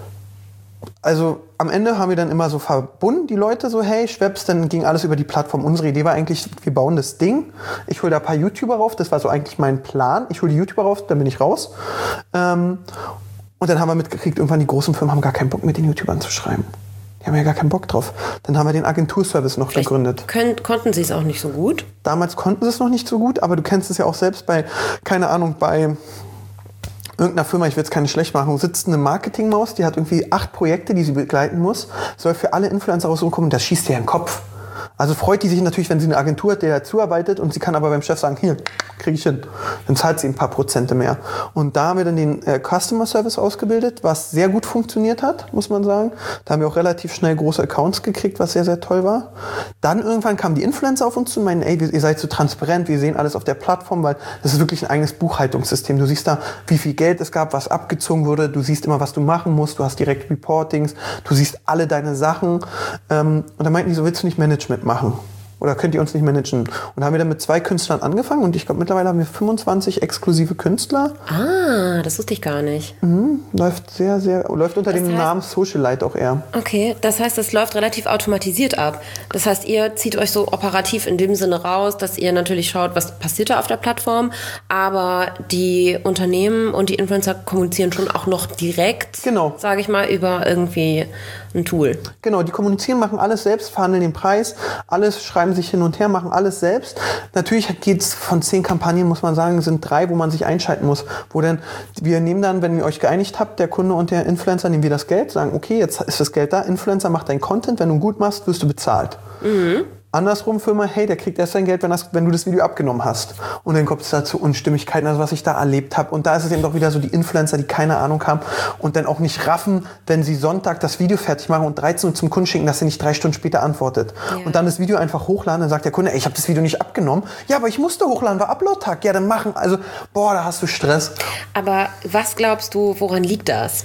also am Ende haben wir dann immer so verbunden, die Leute so, hey, Schweppes, dann ging alles über die Plattform. Unsere Idee war eigentlich, wir bauen das Ding. Ich hole da ein paar YouTuber rauf. Das war so eigentlich mein Plan. Ich hole die YouTuber rauf, dann bin ich raus. Ähm, und dann haben wir mitgekriegt, irgendwann die großen Firmen haben gar keinen Bock, mit den YouTubern zu schreiben. Die haben ja gar keinen Bock drauf. Dann haben wir den Agenturservice noch Vielleicht gegründet. Können, konnten sie es auch nicht so gut? Damals konnten sie es noch nicht so gut, aber du kennst es ja auch selbst bei, keine Ahnung, bei irgendeiner Firma, ich will jetzt keine schlecht machen, sitzt eine Marketingmaus, die hat irgendwie acht Projekte, die sie begleiten muss, soll für alle Influencer rauskommen, das schießt ihr in den Kopf. Also freut die sich natürlich, wenn sie eine Agentur hat, der dazu arbeitet und sie kann aber beim Chef sagen, hier, kriege ich hin. Dann zahlt sie ein paar Prozente mehr. Und da haben wir dann den äh, Customer Service ausgebildet, was sehr gut funktioniert hat, muss man sagen. Da haben wir auch relativ schnell große Accounts gekriegt, was sehr, sehr toll war. Dann irgendwann kamen die Influencer auf uns zu und meinen, ey, ihr seid so transparent, wir sehen alles auf der Plattform, weil das ist wirklich ein eigenes Buchhaltungssystem. Du siehst da, wie viel Geld es gab, was abgezogen wurde. Du siehst immer, was du machen musst. Du hast direkt Reportings. Du siehst alle deine Sachen. Ähm, und dann meinten die so, willst du nicht Management machen? Oder könnt ihr uns nicht managen? Und da haben wir dann mit zwei Künstlern angefangen und ich glaube, mittlerweile haben wir fünfundzwanzig exklusive Künstler. Ah, das wusste ich gar nicht. Mhm, läuft sehr, sehr, läuft unter Das dem heißt- Namen Socialite auch eher. Okay, das heißt, es läuft relativ automatisiert ab. Das heißt, ihr zieht euch so operativ in dem Sinne raus, dass ihr natürlich schaut, was passiert da auf der Plattform, aber die Unternehmen und die Influencer kommunizieren schon auch noch direkt, Genau. sage ich mal, über irgendwie ein Tool. Genau, die kommunizieren, machen alles selbst, verhandeln den Preis, alles schreiben sich hin und her, machen alles selbst. Natürlich geht es von zehn Kampagnen, muss man sagen, sind drei, wo man sich einschalten muss. Wo dann, wir nehmen dann, wenn ihr euch geeinigt habt, der Kunde und der Influencer, nehmen wir das Geld, sagen, okay, jetzt ist das Geld da, Influencer macht deinen Content, wenn du ihn gut machst, wirst du bezahlt. Mhm. Andersrum Firma, hey, der kriegt erst sein Geld, wenn, das, wenn du das Video abgenommen hast. Und dann kommt es da zu Unstimmigkeiten, also was ich da erlebt habe. Und da ist es eben doch wieder so die Influencer, die keine Ahnung haben und dann auch nicht raffen, wenn sie Sonntag das Video fertig machen und dreizehn Uhr zum Kunden schicken, dass er nicht drei Stunden später antwortet. Ja. Und dann das Video einfach hochladen, dann sagt der Kunde, ey, ich habe das Video nicht abgenommen. Ja, aber ich musste hochladen, war Upload-Tag. Ja, dann machen. Also, boah, da hast du Stress. Aber was glaubst du, woran liegt das?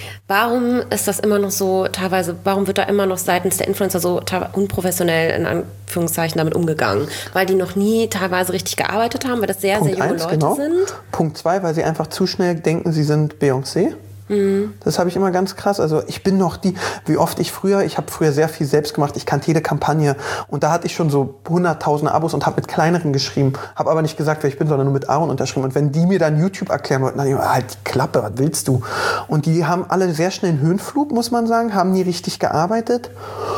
Warum ist das immer noch so teilweise, warum wird da immer noch seitens der Influencer so teilweise unprofessionell in Anführungszeichen damit umgegangen? Weil die noch nie teilweise richtig gearbeitet haben, weil das sehr, Punkt sehr junge eins, Leute genau. sind? Punkt zwei, weil sie einfach zu schnell denken, sie sind Beyoncé. Mhm. Das habe ich immer ganz krass. Also ich bin noch die, wie oft ich früher, ich habe früher sehr viel selbst gemacht, ich kannte jede Kampagne und da hatte ich schon so hunderttausende Abos und habe mit kleineren geschrieben, habe aber nicht gesagt, wer ich bin, sondern nur mit Aaron unterschrieben. Und wenn die mir dann YouTube erklären wollten, dann ah, halt die Klappe, was willst du? Und die haben alle sehr schnell einen Höhenflug, muss man sagen, haben nie richtig gearbeitet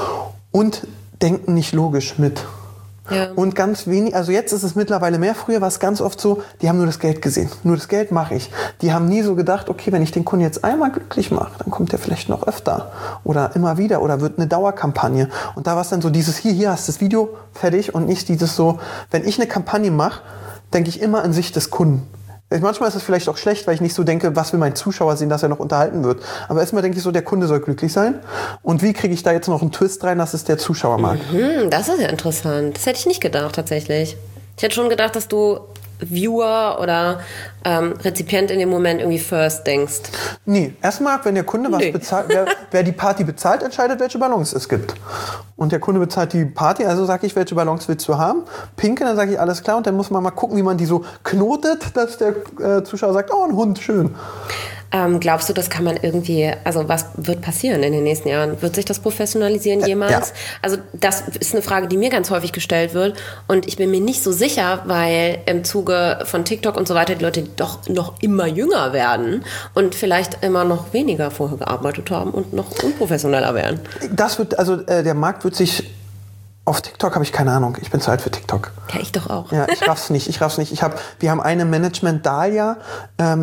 und denken nicht logisch mit. Ja. Und ganz wenig, also jetzt ist es mittlerweile mehr, früher war es ganz oft so, die haben nur das Geld gesehen, nur das Geld mache ich. Die haben nie so gedacht, okay, wenn ich den Kunden jetzt einmal glücklich mache, dann kommt der vielleicht noch öfter oder immer wieder oder wird eine Dauerkampagne. Und da war es dann so dieses, hier, hier hast du das Video, fertig und nicht dieses so, wenn ich eine Kampagne mache, denke ich immer an Sicht des Kunden. Manchmal ist es vielleicht auch schlecht, weil ich nicht so denke, was will mein Zuschauer sehen, dass er noch unterhalten wird. Aber erstmal denke ich so, der Kunde soll glücklich sein. Und wie kriege ich da jetzt noch einen Twist rein, dass es der Zuschauer mag? Mhm, das ist ja interessant. Das hätte ich nicht gedacht, tatsächlich. Ich hätte schon gedacht, dass du Viewer oder ähm, Rezipient in dem Moment irgendwie first denkst. Nee, erstmal, wenn der Kunde was Nee. bezahlt, wer, wer die Party bezahlt, entscheidet, welche Ballons es gibt. Und der Kunde bezahlt die Party, also sage ich, welche Ballons willst du haben? Pinke, dann sage ich, alles klar. Und dann muss man mal gucken, wie man die so knotet, dass der äh, Zuschauer sagt, oh, ein Hund, schön. Ähm, glaubst du, das kann man irgendwie, also was wird passieren in den nächsten Jahren? Wird sich das professionalisieren jemals? ja. Also das ist eine Frage, die mir ganz häufig gestellt wird und ich bin mir nicht so sicher, weil im Zuge von TikTok und so weiter die Leute doch noch immer jünger werden und vielleicht immer noch weniger vorher gearbeitet haben und noch unprofessioneller werden. Das wird, also äh, der Markt wird sich, auf TikTok habe ich keine Ahnung, ich bin zu alt für TikTok. Ja, ich doch auch. Ja, ich raff's nicht, ich raff's nicht. Ich hab, wir haben eine Management Dahlia, ähm,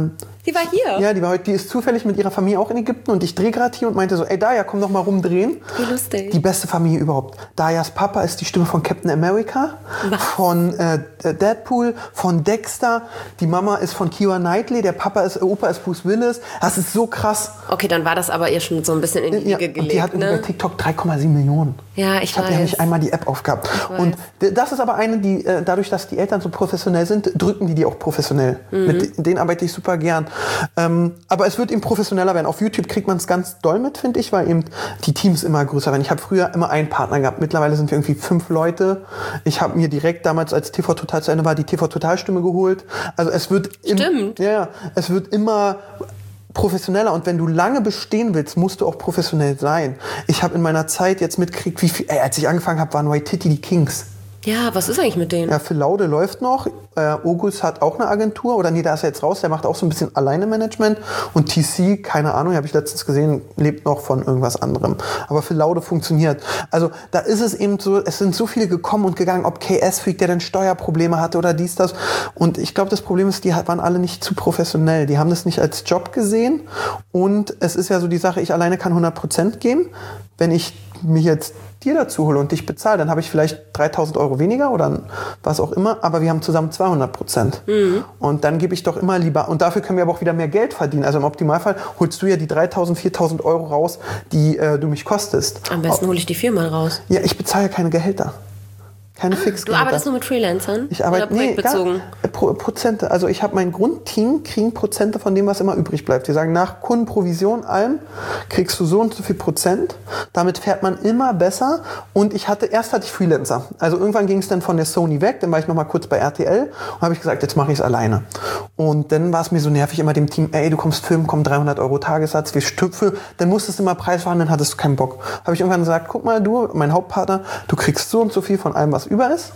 Die war hier? Ja, die war heute, die ist zufällig mit ihrer Familie auch in Ägypten und ich drehe gerade hier und meinte so, ey Daya, komm doch mal rumdrehen. Wie lustig. Die beste Familie überhaupt. Dayas Papa ist die Stimme von Captain America, Was? von äh, Deadpool, von Dexter. Die Mama ist von Keira Knightley, der Papa ist, Opa ist Bruce Willis. Das ist so krass. Okay, dann war das aber ihr schon so ein bisschen in die Wiege ja, gelegt, und die hat ne? bei TikTok drei Komma sieben Millionen. Ja, ich, ich habe ja nicht einmal die App aufgehabt. Und das ist aber eine, die dadurch, dass die Eltern so professionell sind, drücken die die auch professionell. Mhm. Mit denen arbeite ich super gern. Ähm, aber es wird eben professioneller werden. Auf YouTube kriegt man es ganz doll mit, finde ich, weil eben die Teams immer größer werden. Ich habe früher immer einen Partner gehabt. Mittlerweile sind wir irgendwie fünf Leute. Ich habe mir direkt damals, als T V Total zu Ende war, die T V Total Stimme geholt. Also es wird im, Stimmt. Ja, es wird immer professioneller und wenn du lange bestehen willst, musst du auch professionell sein. Ich habe in meiner Zeit jetzt mitgekriegt, wie viel, ey, als ich angefangen habe, waren Waititi die Kings. Ja, was ist eigentlich mit denen? Ja, Phil Laude läuft noch. Äh, August hat auch eine Agentur. Oder nee, da ist er jetzt raus. Der macht auch so ein bisschen alleine Management. Und T C, keine Ahnung, habe ich letztens gesehen, lebt noch von irgendwas anderem. Aber Phil Laude funktioniert. Also da ist es eben so, es sind so viele gekommen und gegangen, ob K S-Freak, der dann Steuerprobleme hatte oder dies, das. Und ich glaube, das Problem ist, die waren alle nicht zu professionell. Die haben das nicht als Job gesehen. Und es ist ja so die Sache, ich alleine kann hundert Prozent geben. Wenn ich mich jetzt dir dazu hole und dich bezahle, dann habe ich vielleicht dreitausend Euro weniger oder was auch immer, aber wir haben zusammen zweihundert Prozent. Mhm. Und dann gebe ich doch immer lieber, und dafür können wir aber auch wieder mehr Geld verdienen. Also im Optimalfall holst du ja die dreitausend, viertausend Euro raus, die äh, du mich kostest. Am besten hole ich die viermal raus. Ja, ich bezahle ja keine Gehälter. Keine Fixgehälter. Du arbeitest nur mit Freelancern? Ich arbeite, oder projektbezogen? Nee, gar, Pro, Prozente. Also ich habe mein Grundteam, kriegen Prozente von dem, was immer übrig bleibt. Die sagen, nach Kundenprovision, allem, kriegst du so und so viel Prozent. Damit fährt man immer besser. Und ich hatte, erst hatte ich Freelancer. Also irgendwann ging es dann von der Sony weg. Dann war ich noch mal kurz bei R T L und habe ich gesagt, jetzt mache ich es alleine. Und dann war es mir so nervig, immer dem Team, ey, du kommst filmen, komm dreihundert Euro Tagessatz, wir stüpfen. Dann musstest du immer Preis verhandeln, dann hattest du keinen Bock. Habe ich irgendwann gesagt, guck mal, du, mein Hauptpartner, du kriegst so und so viel von allem, was über ist.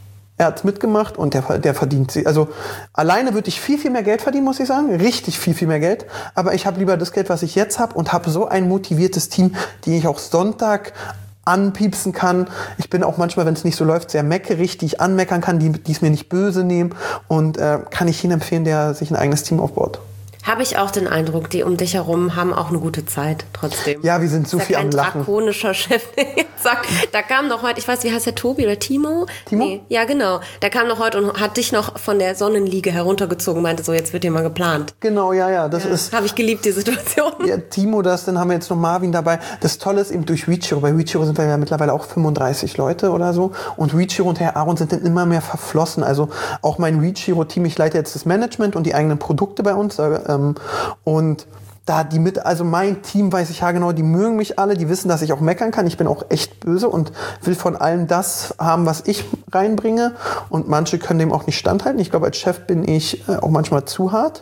Er hat es mitgemacht und der, der verdient sie. Also alleine würde ich viel, viel mehr Geld verdienen, muss ich sagen. Richtig viel, viel mehr Geld. Aber ich habe lieber das Geld, was ich jetzt habe und habe so ein motiviertes Team, die ich auch Sonntag anpiepsen kann. Ich bin auch manchmal, wenn es nicht so läuft, sehr meckerig, die ich anmeckern kann, die es mir nicht böse nehmen. Und äh, kann ich jeden empfehlen, der sich ein eigenes Team aufbaut. Habe ich auch den Eindruck, die um dich herum haben auch eine gute Zeit trotzdem. Ja, wir sind so viel am Lachen. Ein drakonischer Chef. Da kam noch heute, ich weiß, wie heißt der, Tobi oder Timo? Timo? Nee, ja, genau. Der kam noch heute und hat dich noch von der Sonnenliege heruntergezogen, meinte so, jetzt wird hier mal geplant. Genau, ja, ja. Das ja, ist. Habe ich geliebt, die Situation. Ja, Timo, das, dann haben wir jetzt noch Marvin dabei. Das Tolle ist eben durch Reachiro. Bei Reachiro sind wir ja mittlerweile auch fünfunddreißig Leute oder so. Und Reachiro und Herr Aaron sind dann immer mehr verflossen. Also auch mein Reachiro-Team, ich leite jetzt das Management und die eigenen Produkte bei uns. Äh, Und da die mit, also mein Team weiß ich ja genau, die mögen mich alle, die wissen, dass ich auch meckern kann. Ich bin auch echt böse und will von allem das haben, was ich reinbringe. Und manche können dem auch nicht standhalten. Ich glaube, als Chef bin ich auch manchmal zu hart.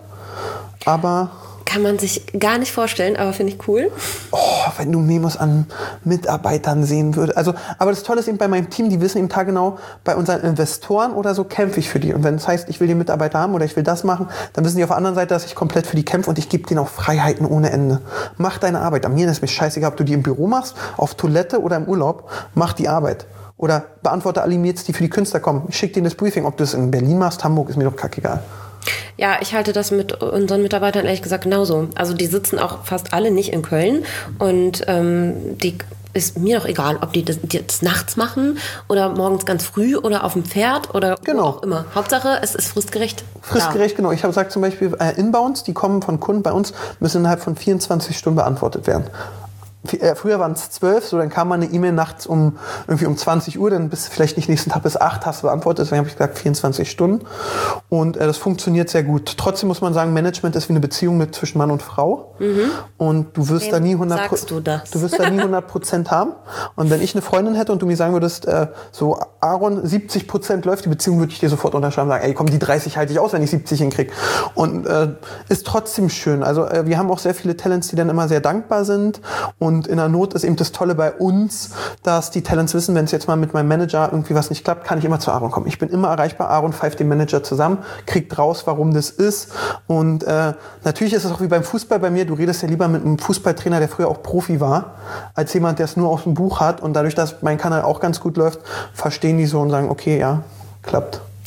Aber kann man sich gar nicht vorstellen, aber finde ich cool. Oh, wenn du Memos an Mitarbeitern sehen würdest. Also, aber das Tolle ist eben bei meinem Team, die wissen eben taggenau, bei unseren Investoren oder so kämpfe ich für die. Und wenn es heißt, ich will die Mitarbeiter haben oder ich will das machen, dann wissen die auf der anderen Seite, dass ich komplett für die kämpfe und ich gebe denen auch Freiheiten ohne Ende. Mach deine Arbeit. An mir ist mir scheißegal, ob du die im Büro machst, auf Toilette oder im Urlaub. Mach die Arbeit. Oder beantworte alle Mails, die für die Künstler kommen. Ich schick denen das Briefing. Ob du es in Berlin machst, Hamburg, ist mir doch kackegal. Ja, ich halte das mit unseren Mitarbeitern ehrlich gesagt genauso. Also die sitzen auch fast alle nicht in Köln und ähm, die ist mir doch egal, ob die das, die das nachts machen oder morgens ganz früh oder auf dem Pferd oder genau. wo auch immer. Hauptsache, es ist fristgerecht. Fristgerecht, da. Genau. Ich habe gesagt zum Beispiel äh, Inbounds, die kommen von Kunden bei uns, müssen innerhalb von vierundzwanzig Stunden beantwortet werden. Früher waren es zwölf, so dann kam mal eine E-Mail nachts um irgendwie um zwanzig Uhr, dann bist du vielleicht nicht nächsten Tag bis acht, hast du beantwortet, deswegen habe ich gesagt vierundzwanzig Stunden und äh, das funktioniert sehr gut. Trotzdem muss man sagen, Management ist wie eine Beziehung mit zwischen Mann und Frau mhm. und du wirst Wem da nie hundert sagst du das? Du wirst da nie hundert Prozent haben und wenn ich eine Freundin hätte und du mir sagen würdest, äh, so Aaron, siebzig Prozent läuft die Beziehung, würde ich dir sofort unterschreiben und sagen, ey komm, die dreißig halte ich aus, wenn ich siebzig hinkriege und äh, ist trotzdem schön. Also äh, wir haben auch sehr viele Talents, die dann immer sehr dankbar sind und in der Not ist eben das Tolle bei uns, dass die Talents wissen, wenn es jetzt mal mit meinem Manager irgendwie was nicht klappt, kann ich immer zu Aaron kommen. Ich bin immer erreichbar. Aaron pfeift den Manager zusammen, kriegt raus, warum das ist. Und äh, natürlich ist es auch wie beim Fußball bei mir. Du redest ja lieber mit einem Fußballtrainer, der früher auch Profi war, als jemand, der es nur aus dem Buch hat. Und dadurch, dass mein Kanal auch ganz gut läuft, verstehen die so und sagen, okay, ja, klappt.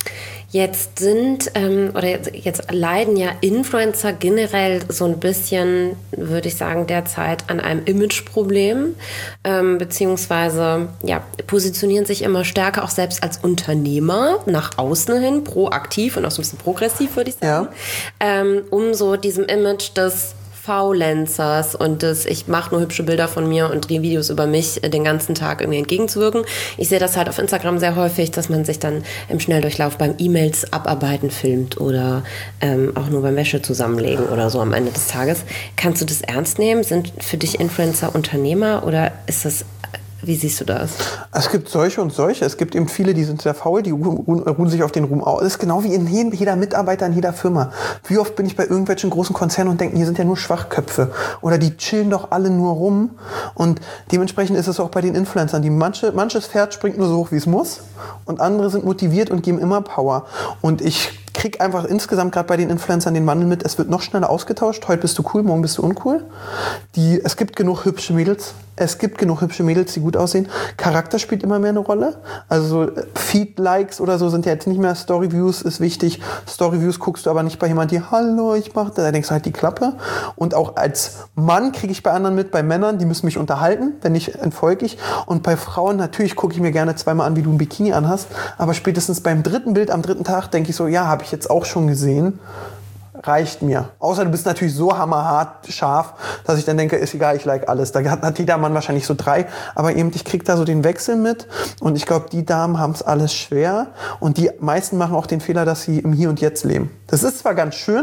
Jetzt sind ähm, oder jetzt, jetzt leiden ja Influencer generell so ein bisschen, würde ich sagen, derzeit an einem Imageproblem, ähm, beziehungsweise ja, positionieren sich immer stärker auch selbst als Unternehmer nach außen hin, proaktiv und auch so ein bisschen progressiv, würde ich sagen, ja. ähm, um so diesem Image des Faulenzers und das, ich mache nur hübsche Bilder von mir und drehe Videos über mich den ganzen Tag irgendwie entgegenzuwirken. Ich sehe das halt auf Instagram sehr häufig, dass man sich dann im Schnelldurchlauf beim E-Mails abarbeiten filmt oder ähm, auch nur beim Wäsche zusammenlegen oder so am Ende des Tages. Kannst du das ernst nehmen? Sind für dich Influencer Unternehmer oder ist das... Wie siehst du das? Es gibt solche und solche. Es gibt eben viele, die sind sehr faul, die ruhen, ruhen sich auf den Ruhm aus. Das ist genau wie in jeder Mitarbeiter in jeder Firma. Wie oft bin ich bei irgendwelchen großen Konzernen und denke, hier sind ja nur Schwachköpfe. Oder die chillen doch alle nur rum. Und dementsprechend ist es auch bei den Influencern. Die manche, manches Pferd springt nur so hoch, wie es muss. Und andere sind motiviert und geben immer Power. Und ich krieg einfach insgesamt gerade bei den Influencern den Wandel mit, es wird noch schneller ausgetauscht. Heute bist du cool, morgen bist du uncool. Die, es gibt genug hübsche Mädels. Es gibt genug hübsche Mädels, die gut aussehen. Charakter spielt immer mehr eine Rolle. Also Feed-Likes oder so sind ja jetzt nicht mehr Story-Views, ist wichtig. Story-Views guckst du aber nicht bei jemandem, die Hallo, ich mach das. Da denkst du halt die Klappe. Und auch als Mann kriege ich bei anderen mit, bei Männern, die müssen mich unterhalten, wenn nicht, entfolge ich. Und bei Frauen, natürlich gucke ich mir gerne zweimal an, wie du ein Bikini anhast. Aber spätestens beim dritten Bild am dritten Tag denke ich so, ja, habe ich jetzt auch schon gesehen. Reicht mir. Außer du bist natürlich so hammerhart scharf, dass ich dann denke, ist egal, ich like alles. Da hat, hat jeder Mann wahrscheinlich so drei. Aber eben, ich krieg da so den Wechsel mit. Und ich glaube, die Damen haben es alles schwer. Und die meisten machen auch den Fehler, dass sie im Hier und Jetzt leben. Das ist zwar ganz schön,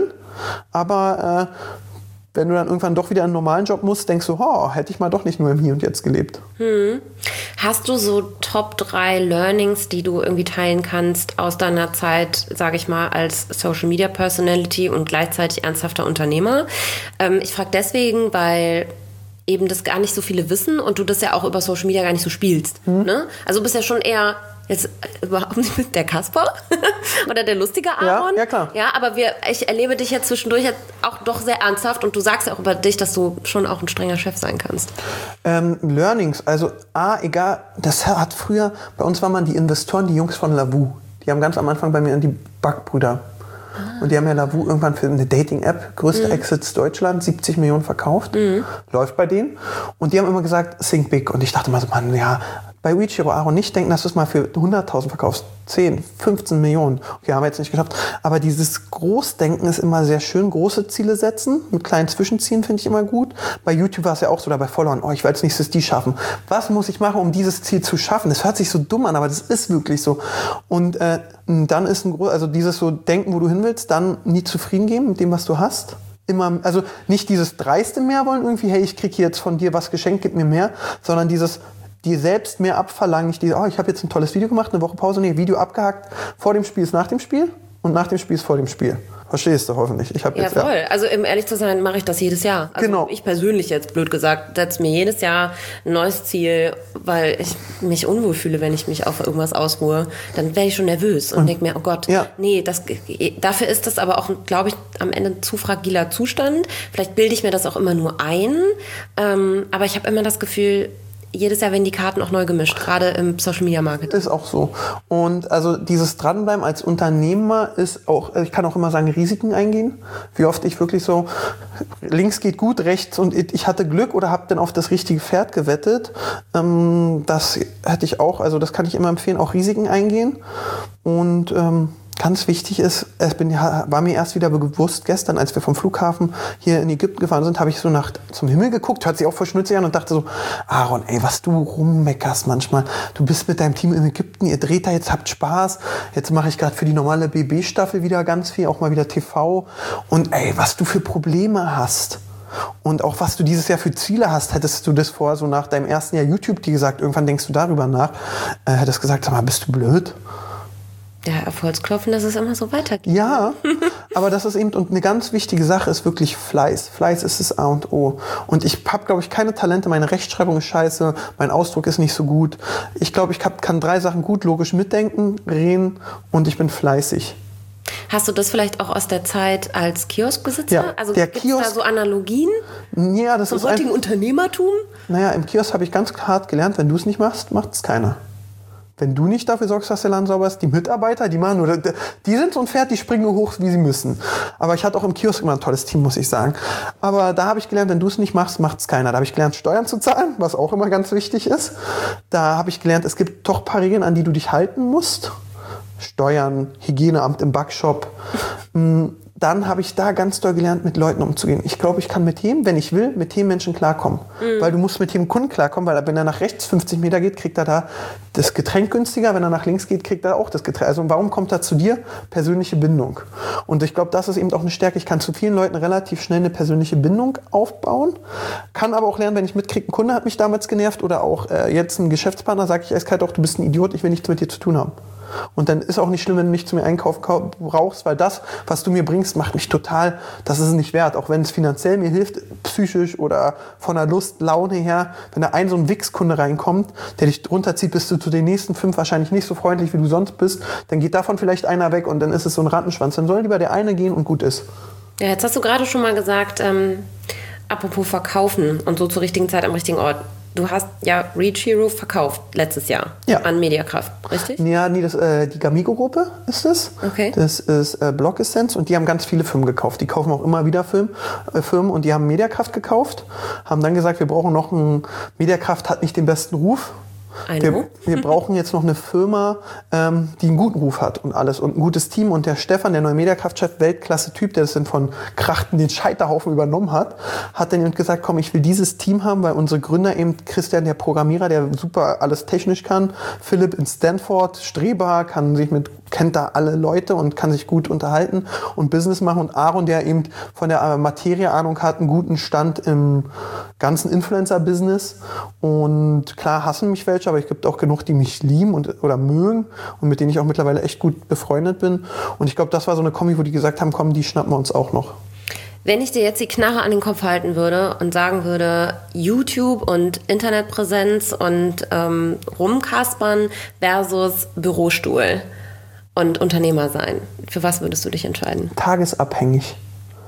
aber äh, wenn du dann irgendwann doch wieder einen normalen Job musst, denkst du, oh, hätte ich mal doch nicht nur im Hier und Jetzt gelebt. Hm. Hast du so Top drei Learnings, die du irgendwie teilen kannst aus deiner Zeit, sage ich mal, als Social Media Personality und gleichzeitig ernsthafter Unternehmer? Ähm, ich frage deswegen, weil eben das gar nicht so viele wissen und du das ja auch über Social Media gar nicht so spielst. Hm. Ne? Also du bist ja schon eher... Jetzt überhaupt nicht der Kasper oder der lustige Aaron. Ja, ja klar. Ja, aber wir, ich erlebe dich jetzt zwischendurch auch doch sehr ernsthaft und du sagst ja auch über dich, dass du schon auch ein strenger Chef sein kannst. Ähm, Learnings, also A, egal, das hat früher, bei uns waren man die Investoren, die Jungs von Lavu. Die haben ganz am Anfang bei mir die Backbrüder. Ah. Und die haben ja Lavu irgendwann für eine Dating-App, größte mhm. Exits Deutschland, siebzig Millionen verkauft. Mhm. Läuft bei denen. Und die haben immer gesagt, think big. Und ich dachte mal so, Mann, ja, bei Weiichiro Aaron nicht denken, dass du es mal für hunderttausend verkaufst. zehn, fünfzehn Millionen. Okay, haben wir jetzt nicht geschafft. Aber dieses Großdenken ist immer sehr schön. Große Ziele setzen, mit kleinen Zwischenzielen finde ich immer gut. Bei YouTube war es ja auch so, oder bei Followern, oh, ich will als nächstes die schaffen. Was muss ich machen, um dieses Ziel zu schaffen? Das hört sich so dumm an, aber das ist wirklich so. Und äh, dann ist ein groß, also dieses so Denken, wo du hin willst, dann nie zufrieden geben mit dem, was du hast. Immer, also nicht dieses dreiste mehr wollen irgendwie, hey, ich kriege jetzt von dir was geschenkt, gib mir mehr, sondern dieses die selbst mehr abverlangen, nicht die, oh, ich habe jetzt ein tolles Video gemacht, eine Woche Pause, nee, Video abgehakt, vor dem Spiel ist nach dem Spiel und nach dem Spiel ist vor dem Spiel. Verstehst du hoffentlich? Ich hab ja, jetzt, voll. Ja. Also, um ehrlich zu sein, mache ich das jedes Jahr. Also genau. Ich persönlich jetzt, blöd gesagt, setze mir jedes Jahr ein neues Ziel, weil ich mich unwohl fühle, wenn ich mich auf irgendwas ausruhe. Dann wäre ich schon nervös und, und denke mir, oh Gott, ja. nee, das, dafür ist das aber auch, glaube ich, am Ende ein zu fragiler Zustand. Vielleicht bilde ich mir das auch immer nur ein. Ähm, aber ich habe immer das Gefühl, jedes Jahr werden die Karten auch neu gemischt, gerade im Social Media Marketing. Ist auch so. Und also dieses Dranbleiben als Unternehmer ist auch, ich kann auch immer sagen, Risiken eingehen. Wie oft ich wirklich so, links geht gut, rechts und ich hatte Glück oder habe dann auf das richtige Pferd gewettet. Das hätte ich auch, also das kann ich immer empfehlen, auch Risiken eingehen. Und ähm, ganz wichtig ist, es bin, war mir erst wieder bewusst, gestern, als wir vom Flughafen hier in Ägypten gefahren sind, habe ich so nach zum Himmel geguckt, hört sich auch voll schnützig an und dachte so, Aaron, ey, was du rummeckerst manchmal. Du bist mit deinem Team in Ägypten, ihr dreht da jetzt, habt Spaß. Jetzt mache ich gerade für die normale B B-Staffel wieder ganz viel, auch mal wieder T V. Und ey, was du für Probleme hast. Und auch was du dieses Jahr für Ziele hast, hättest du das vor, so nach deinem ersten Jahr YouTube, die gesagt, irgendwann denkst du darüber nach, äh, hättest gesagt, sag mal, bist du blöd? Ja, auf Holz klopfen, dass es immer so weitergeht. Ja, aber das ist eben, und eine ganz wichtige Sache ist wirklich Fleiß. Fleiß ist das A und O. Und ich habe, glaube ich, keine Talente. Meine Rechtschreibung ist scheiße, mein Ausdruck ist nicht so gut. Ich glaube, ich hab, kann drei Sachen gut logisch mitdenken, reden und ich bin fleißig. Hast du das vielleicht auch aus der Zeit als Kioskbesitzer? Ja, also gibt es da so Analogien ja, das zum ist heutigen ein, Unternehmertum? Naja, im Kiosk habe ich ganz hart gelernt, wenn du es nicht machst, macht es keiner. Wenn du nicht dafür sorgst, dass der Laden sauber ist, die Mitarbeiter, die machen nur, die sind so ein Pferd, die springen nur hoch, wie sie müssen. Aber ich hatte auch im Kiosk immer ein tolles Team, muss ich sagen. Aber da habe ich gelernt, wenn du es nicht machst, macht es keiner. Da habe ich gelernt, Steuern zu zahlen, was auch immer ganz wichtig ist. Da habe ich gelernt, es gibt doch ein paar Regeln, an die du dich halten musst. Steuern, Hygieneamt im Backshop. Dann habe ich da ganz doll gelernt, mit Leuten umzugehen. Ich glaube, ich kann mit jedem, wenn ich will, mit jedem Menschen klarkommen. Mhm. Weil du musst mit jedem Kunden klarkommen, weil wenn er nach rechts fünfzig Meter geht, kriegt er da das Getränk günstiger. Wenn er nach links geht, kriegt er auch das Getränk. Also warum kommt er zu dir? Persönliche Bindung. Und ich glaube, das ist eben auch eine Stärke. Ich kann zu vielen Leuten relativ schnell eine persönliche Bindung aufbauen. Kann aber auch lernen, wenn ich mitkriege, ein Kunde hat mich damals genervt oder auch äh, jetzt ein Geschäftspartner, sage ich eiskalt auch, du bist ein Idiot, ich will nichts mit dir zu tun haben. Und dann ist auch nicht schlimm, wenn du nicht zu mir einkaufen brauchst, weil das, was du mir bringst, macht mich total, das ist es nicht wert. Auch wenn es finanziell mir hilft, psychisch oder von der Lust, Laune her, wenn da ein so ein Wichskunde reinkommt, der dich runterzieht, bist du zu den nächsten fünf wahrscheinlich nicht so freundlich, wie du sonst bist, dann geht davon vielleicht einer weg und dann ist es so ein Rattenschwanz. Dann soll lieber der eine gehen und gut ist. Ja, jetzt hast du gerade schon mal gesagt, ähm, apropos verkaufen und so zur richtigen Zeit am richtigen Ort. Du hast ja Reach Hero verkauft letztes Jahr ja. an Mediakraft, richtig? Ja, nee, das, äh, die Gamigo-Gruppe ist es. Okay. Das ist äh, Block Essence und die haben ganz viele Firmen gekauft. Die kaufen auch immer wieder Film, äh, Firmen und die haben Mediakraft gekauft, haben dann gesagt, wir brauchen noch einen, Mediakraft hat nicht den besten Ruf. Wir, wir brauchen jetzt noch eine Firma, ähm, die einen guten Ruf hat und alles und ein gutes Team. Und der Stefan, der neue Mediakraft-Chef, Weltklasse-Typ, der das dann von Krachten den Scheiterhaufen übernommen hat, hat dann eben gesagt, komm, ich will dieses Team haben, weil unsere Gründer eben, Christian, der Programmierer, der super alles technisch kann, Philipp in Stanford, Streber, kann sich mit, kennt da alle Leute und kann sich gut unterhalten und Business machen. Und Aaron, der eben von der Materie Ahnung hat, einen guten Stand im ganzen Influencer-Business. Und klar hassen mich welche, aber es gibt auch genug, die mich lieben und, oder mögen und mit denen ich auch mittlerweile echt gut befreundet bin. Und ich glaube, das war so eine Kombi, wo die gesagt haben, komm, die schnappen wir uns auch noch. Wenn ich dir jetzt die Knarre an den Kopf halten würde und sagen würde, YouTube und Internetpräsenz und ähm, rumkaspern versus Bürostuhl und Unternehmer sein, für was würdest du dich entscheiden? Tagesabhängig.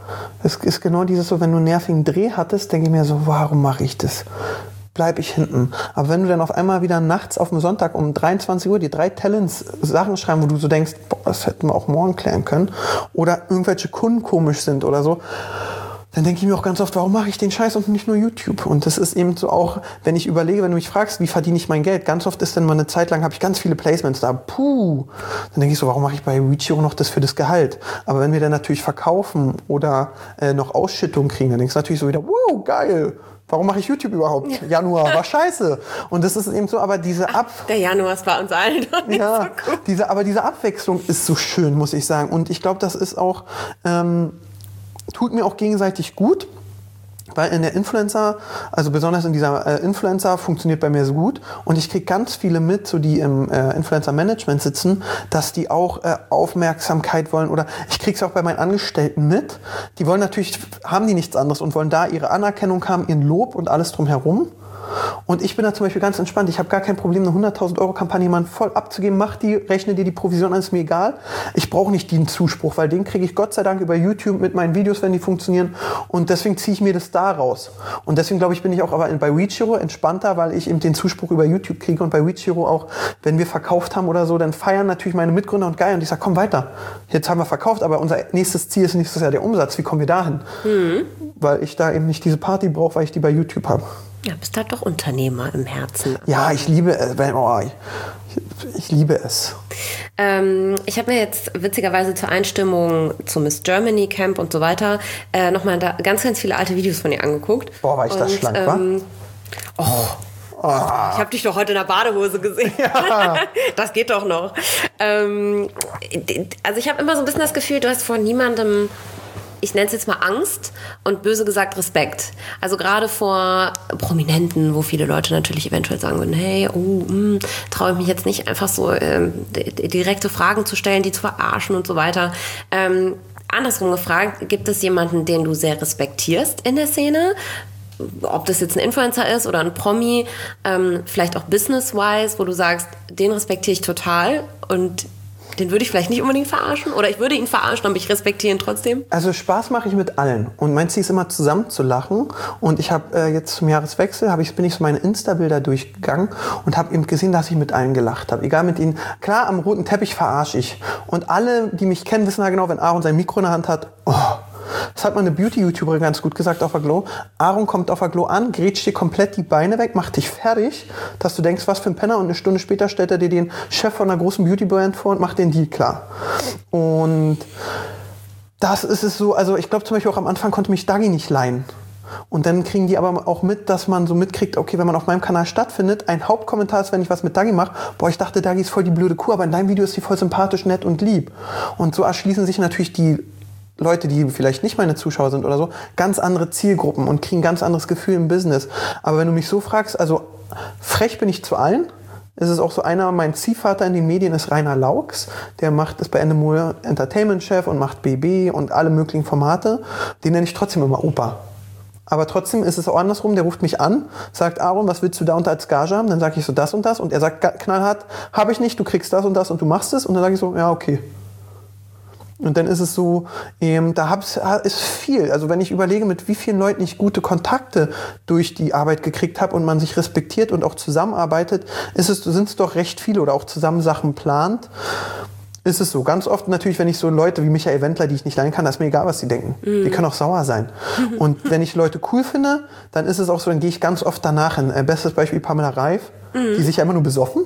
Es ist genau dieses so, wenn du einen nervigen Dreh hattest, denke ich mir so, warum mache ich das? Bleib ich hinten. Aber wenn du dann auf einmal wieder nachts auf dem Sonntag um dreiundzwanzig Uhr die drei Talents Sachen schreiben, wo du so denkst, boah, das hätten wir auch morgen klären können, oder irgendwelche Kunden komisch sind oder so, dann denke ich mir auch ganz oft, warum mache ich den Scheiß und nicht nur YouTube? Und das ist eben so auch, wenn ich überlege, wenn du mich fragst, wie verdiene ich mein Geld? Ganz oft ist dann mal eine Zeit lang, habe ich ganz viele Placements da, puh. Dann denke ich so, warum mache ich bei Reach Hero noch das für das Gehalt? Aber wenn wir dann natürlich verkaufen oder äh, noch Ausschüttung kriegen, dann denkst du natürlich so wieder, wow, geil. Warum mache ich YouTube überhaupt? Ja. Januar war scheiße. Und das ist eben so, aber diese Ab... Ach, der Januar ist bei uns allen noch nicht ja, so gut. Diese, aber diese Abwechslung ist so schön, muss ich sagen. Und ich glaube, das ist auch... Ähm, tut mir auch gegenseitig gut. Weil in der Influencer, also besonders in dieser äh, Influencer, funktioniert bei mir so gut. Und ich kriege ganz viele mit, so die im äh, Influencer-Management sitzen, dass die auch äh, Aufmerksamkeit wollen. Oder ich kriege es auch bei meinen Angestellten mit. Die wollen natürlich, haben die nichts anderes und wollen da ihre Anerkennung haben, ihren Lob und alles drumherum. Und ich bin da zum Beispiel ganz entspannt. Ich habe gar kein Problem, eine hunderttausend Euro Kampagne jemand voll abzugeben. Mach die, rechne dir die Provision an, ist mir egal. Ich brauche nicht den Zuspruch, weil den kriege ich Gott sei Dank über YouTube mit meinen Videos, wenn die funktionieren. Und deswegen ziehe ich mir das da raus. Und deswegen glaube ich, bin ich auch aber bei Reach Hero entspannter, weil ich eben den Zuspruch über YouTube kriege. Und bei Reach Hero auch, wenn wir verkauft haben oder so, dann feiern natürlich meine Mitgründer und geil. Und ich sage, komm weiter. Jetzt haben wir verkauft, aber unser nächstes Ziel ist nächstes Jahr der Umsatz. Wie kommen wir dahin? Mhm. Weil ich da eben nicht diese Party brauche, weil ich die bei YouTube habe. Ja, bist halt doch Unternehmer im Herzen. Ja, ich liebe es. Oh, ich, ich liebe es. Ähm, ich habe mir jetzt witzigerweise zur Einstimmung zum Miss Germany Camp und so weiter äh, nochmal da ganz, ganz viele alte Videos von dir angeguckt. Boah, war ich und, das schlank, ähm, wa? Oh. Oh. Ich habe dich doch heute in der Badehose gesehen. Ja. Das geht doch noch. Ähm, also ich habe immer so ein bisschen das Gefühl, du hast vor niemandem... Ich nenne es jetzt mal Angst und böse gesagt Respekt. Also gerade vor Prominenten, wo viele Leute natürlich eventuell sagen würden, hey, oh, traue ich mich jetzt nicht einfach so ähm, direkte Fragen zu stellen, die zu verarschen und so weiter. Ähm, andersrum gefragt, gibt es jemanden, den du sehr respektierst in der Szene? Ob das jetzt ein Influencer ist oder ein Promi, ähm, vielleicht auch business-wise, wo du sagst, den respektiere ich total und den würde ich vielleicht nicht unbedingt verarschen. Oder ich würde ihn verarschen, aber ich respektiere ihn trotzdem. Also Spaß mache ich mit allen. Und mein Ziel ist immer zusammen zu lachen. Und ich habe äh, jetzt zum Jahreswechsel, hab ich, bin ich so meine Insta-Bilder durchgegangen und habe eben gesehen, dass ich mit allen gelacht habe. Egal mit ihnen. Klar, am roten Teppich verarsche ich. Und alle, die mich kennen, wissen ja genau, wenn Aaron sein Mikro in der Hand hat, oh, das hat mal eine Beauty-YouTuberin ganz gut gesagt auf der Glow. Aaron kommt auf der Glow an, grätscht dir komplett die Beine weg, macht dich fertig, dass du denkst, was für ein Penner. Und eine Stunde später stellt er dir den Chef von einer großen Beauty-Brand vor und macht den Deal klar. Und das ist es so, also ich glaube zum Beispiel auch am Anfang konnte mich Dagi nicht leihen. Und dann kriegen die aber auch mit, dass man so mitkriegt, okay, wenn man auf meinem Kanal stattfindet, ein Hauptkommentar ist, wenn ich was mit Dagi mache, boah, ich dachte, Dagi ist voll die blöde Kuh, aber in deinem Video ist die voll sympathisch, nett und lieb. Und so erschließen sich natürlich die Leute, die vielleicht nicht meine Zuschauer sind oder so, ganz andere Zielgruppen und kriegen ein ganz anderes Gefühl im Business. Aber wenn du mich so fragst, also frech bin ich zu allen. Es ist auch so einer, mein Ziehvater in den Medien ist Rainer Laux. Der macht ist bei Endemol Entertainment-Chef und macht B B und alle möglichen Formate. Den nenne ich trotzdem immer Opa. Aber trotzdem ist es auch andersrum, der ruft mich an, sagt, Aaron, was willst du da unter als Gage haben? Dann sage ich so das und das und er sagt knallhart, habe ich nicht, du kriegst das und das und du machst es. Und dann sage ich so, ja, okay. Und dann ist es so, ähm, da hab's, ist viel. Also wenn ich überlege, mit wie vielen Leuten ich gute Kontakte durch die Arbeit gekriegt habe und man sich respektiert und auch zusammenarbeitet, ist es, sind es doch recht viele oder auch zusammen Sachen plant. Ist es so. Ganz oft natürlich, wenn ich so Leute wie Michael Wendler, die ich nicht leiden kann, da ist mir egal, was die denken. Mm. Die können auch sauer sein. Und wenn ich Leute cool finde, dann ist es auch so, dann gehe ich ganz oft danach hin. Äh, bestes Beispiel Pamela Reif, mm. die sich ja immer nur besoffen.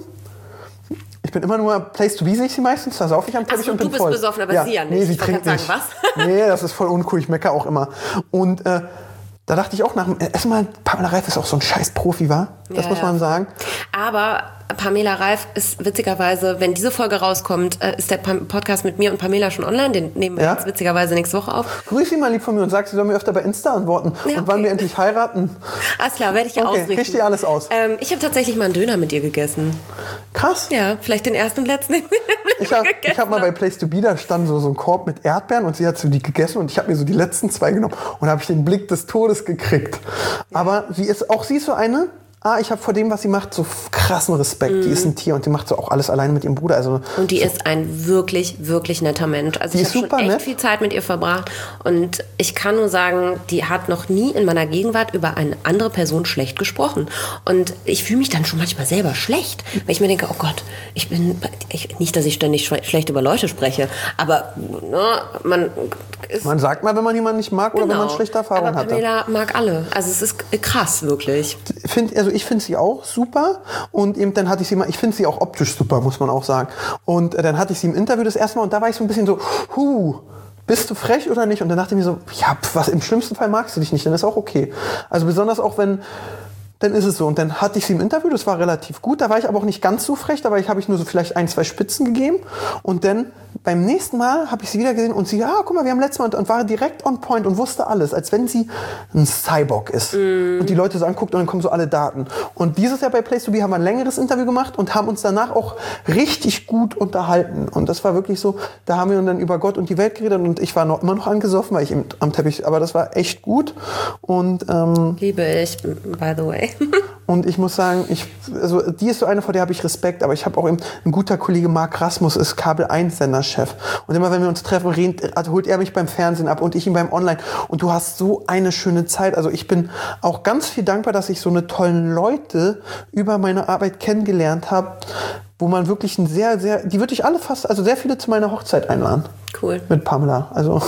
Ich bin immer nur Place to be, sehe ich sie meistens, da saufe ich am Teppich so, und bin du bist voll. besoffen, aber ja. sie ja nicht. Nee, sie ich trinkt sagen, nicht. was? Nee, das ist voll uncool, ich meckere auch immer. Und äh, da dachte ich auch nach dem erstmal, Pamela Reif ist auch so ein scheiß Profi, war? Das ja, muss man ja. sagen. Aber Pamela Reif ist witzigerweise, wenn diese Folge rauskommt, ist der Podcast mit mir und Pamela schon online. Den nehmen wir ja? jetzt witzigerweise nächste Woche auf. Grüß sie mal lieb von mir und sag, sie soll mir öfter bei Insta antworten. Ja, okay. Und wann wir endlich heiraten. Alles klar, werde ich ja okay, ausrichten. Richte dir alles aus. Ähm, ich habe tatsächlich mal einen Döner mit ihr gegessen. Krass. Ja, vielleicht den ersten und letzten. Ich habe hab mal bei Place to Be, da stand so, so ein Korb mit Erdbeeren und sie hat so die gegessen und ich habe mir so die letzten zwei genommen und habe ich den Blick des Todes gekriegt. Ja. Aber sie ist, auch sie ist so eine, ah, ich habe vor dem, was sie macht, so krassen Respekt. Mm. Die ist ein Tier und die macht so auch alles alleine mit ihrem Bruder. Also und die so. ist ein wirklich, wirklich netter Mensch. Also die ich habe schon echt nett. viel Zeit mit ihr verbracht und ich kann nur sagen, die hat noch nie in meiner Gegenwart über eine andere Person schlecht gesprochen. Und ich fühle mich dann schon manchmal selber schlecht, weil ich mir denke, oh Gott, ich bin, ich, nicht, dass ich ständig schlecht über Leute spreche, aber ne, man ist... Man sagt mal, wenn man jemanden nicht mag oder genau. wenn man schlechte Erfahrungen hatte. Aber Pamela mag alle. Also es ist krass, wirklich. Find, also ich finde sie auch super und eben dann hatte ich sie mal, ich finde sie auch optisch super, muss man auch sagen. Und äh, dann hatte ich sie im Interview das erste Mal und da war ich so ein bisschen so, huh, bist du frech oder nicht? Und dann dachte ich mir so, ja, pf, was, im schlimmsten Fall magst du dich nicht, dann ist auch okay. Also besonders auch wenn, dann ist es so. Und dann hatte ich sie im Interview, das war relativ gut, da war ich aber auch nicht ganz so frech, da habe ich nur so vielleicht ein, zwei Spitzen gegeben und dann beim nächsten Mal habe ich sie wieder gesehen und sie, ah, guck mal, wir haben letztes Mal und war direkt on point und wusste alles, als wenn sie ein Cyborg ist. Mm. Und die Leute so anguckt und dann kommen so alle Daten. Und dieses Jahr bei Place to Be haben wir ein längeres Interview gemacht und haben uns danach auch richtig gut unterhalten. Und das war wirklich so, da haben wir dann über Gott und die Welt geredet und ich war noch, immer noch angesoffen, weil ich eben am Teppich, aber das war echt gut. Und, ähm, liebe ich, by the way. Und ich muss sagen, ich, also die ist so eine, vor der habe ich Respekt, aber ich habe auch eben, ein guter Kollege Marc Rasmus ist Kabel eins Senderchef. Und immer wenn wir uns treffen, reden, holt er mich beim Fernsehen ab und ich ihn beim Online. Und du hast so eine schöne Zeit. Also ich bin auch ganz viel dankbar, dass ich so eine tollen Leute über meine Arbeit kennengelernt habe, wo man wirklich ein sehr, sehr, die würde ich alle fast, also sehr viele zu meiner Hochzeit einladen. Cool. Mit Pamela. Also,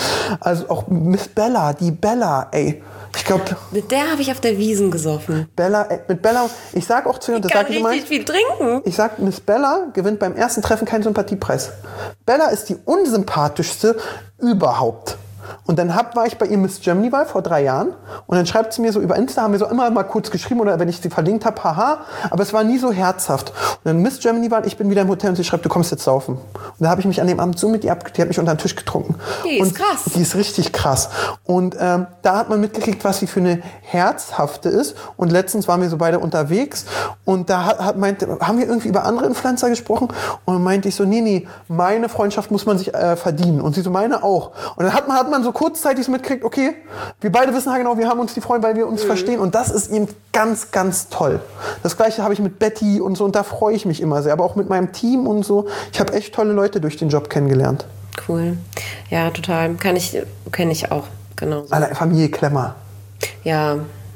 also auch Miss Bella, die Bella, ey. Ich glaube, mit der habe ich auf der Wiesn gesoffen. Bella, mit Bella, ich sag auch zu ihr, und das sage ich immer. Ich kann richtig viel trinken. Ich sag, Miss Bella gewinnt beim ersten Treffen keinen Sympathiepreis. Bella ist die unsympathischste überhaupt. Und dann hab, war ich bei ihr Miss Germany Wahl vor drei Jahren und dann schreibt sie mir so über Insta, haben wir so immer mal kurz geschrieben oder wenn ich sie verlinkt habe, haha, aber es war nie so herzhaft. Und dann Miss Germany Wahl, ich bin wieder im Hotel und sie schreibt, du kommst jetzt saufen. Und da habe ich mich an dem Abend so mit ihr ab, die hat mich unter den Tisch getrunken. Die ist und krass. Die ist richtig krass. Und ähm, da hat man mitgekriegt, was sie für eine Herzhafte ist. Und letztens waren wir so beide unterwegs und da hat, hat meinte, haben wir irgendwie über andere Influencer gesprochen und dann meinte ich so, nee, nee, meine Freundschaft muss man sich äh, verdienen. Und sie so, meine auch. Und dann hat man, hat man man so kurzzeitig mitkriegt, okay, wir beide wissen halt genau, wir haben uns die Freunde, weil wir uns mhm. verstehen. Und das ist eben ganz, ganz toll. Das Gleiche habe ich mit Betty und so. Und da freue ich mich immer sehr. Aber auch mit meinem Team und so. Ich habe echt tolle Leute durch den Job kennengelernt. Cool. Ja, total. Kann ich, kenne ich auch. Genau. Alle Familie Klemmer. Ja.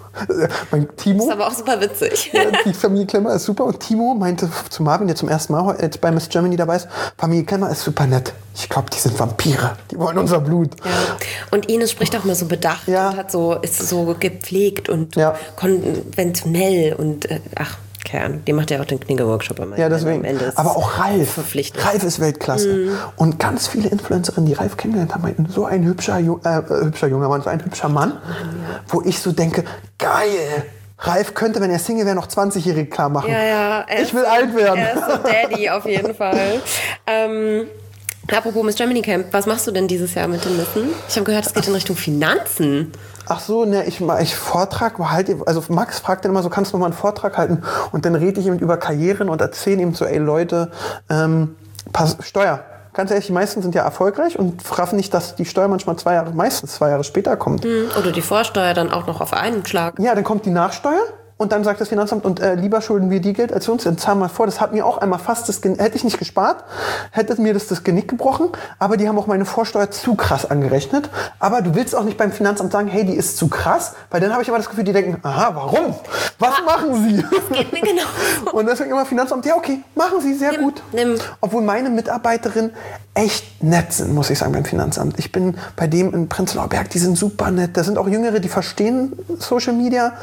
Mein Timo. Das ist aber auch super witzig. Ja, die Familie Klemmer ist super. Und Timo meinte zu Marvin, der zum ersten Mal jetzt bei Miss Germany dabei ist, Familie Klemmer ist super nett. Ich glaube, die sind Vampire. Die wollen unser Blut. Ja. Und Ines spricht auch immer so bedacht ja. und hat so, ist so gepflegt und ja. konventionell und äh, ach, keine Ahnung, die macht ja auch den Knigge-Workshop immer. Ja, deswegen. Aber auch Ralf. Verpflichtend. Ralf ist Weltklasse. Mhm. Und ganz viele Influencerinnen, die Ralf kennengelernt haben, meinten, so ein hübscher, äh, hübscher junger Mann, so ein hübscher Mann, ja. wo ich so denke, geil. Ralf könnte, wenn er Single wäre, noch zwanzigjährige klar machen. Ja, ja. Ich will so, alt werden. Er ist so Daddy auf jeden Fall. ähm, apropos Miss Germany Camp, was machst du denn dieses Jahr mit den Missen? Ich habe gehört, es geht in Richtung Finanzen. Ach so, ne, ich, ich Vortrag, halt, also Max fragt dann immer so, kannst du noch mal einen Vortrag halten? Und dann rede ich ihm über Karrieren und erzähle ihm so, ey Leute, ähm, pass, Steuer. Ganz ehrlich, die meisten sind ja erfolgreich und raffen nicht, dass die Steuer manchmal zwei Jahre, meistens zwei Jahre später kommt. Oder die Vorsteuer dann auch noch auf einen Schlag. Ja, dann kommt die Nachsteuer. Und dann sagt das Finanzamt, und äh, lieber schulden wir die Geld als uns, dann zahlen wir vor. Das hat mir auch einmal fast, das Gen- hätte ich nicht gespart, hätte mir das das Genick gebrochen. Aber die haben auch meine Vorsteuer zu krass angerechnet. Aber du willst auch nicht beim Finanzamt sagen, hey, die ist zu krass. Weil dann habe ich immer das Gefühl, die denken, aha, warum? Was ah, machen sie? Das geht mir genau. Und deswegen immer Finanzamt, ja okay, machen sie, sehr nimm, gut. Nimm. Obwohl meine Mitarbeiterinnen echt nett sind, muss ich sagen, beim Finanzamt. Ich bin bei dem in Prenzlauer Berg, die sind super nett. Da sind auch Jüngere, die verstehen Social Media.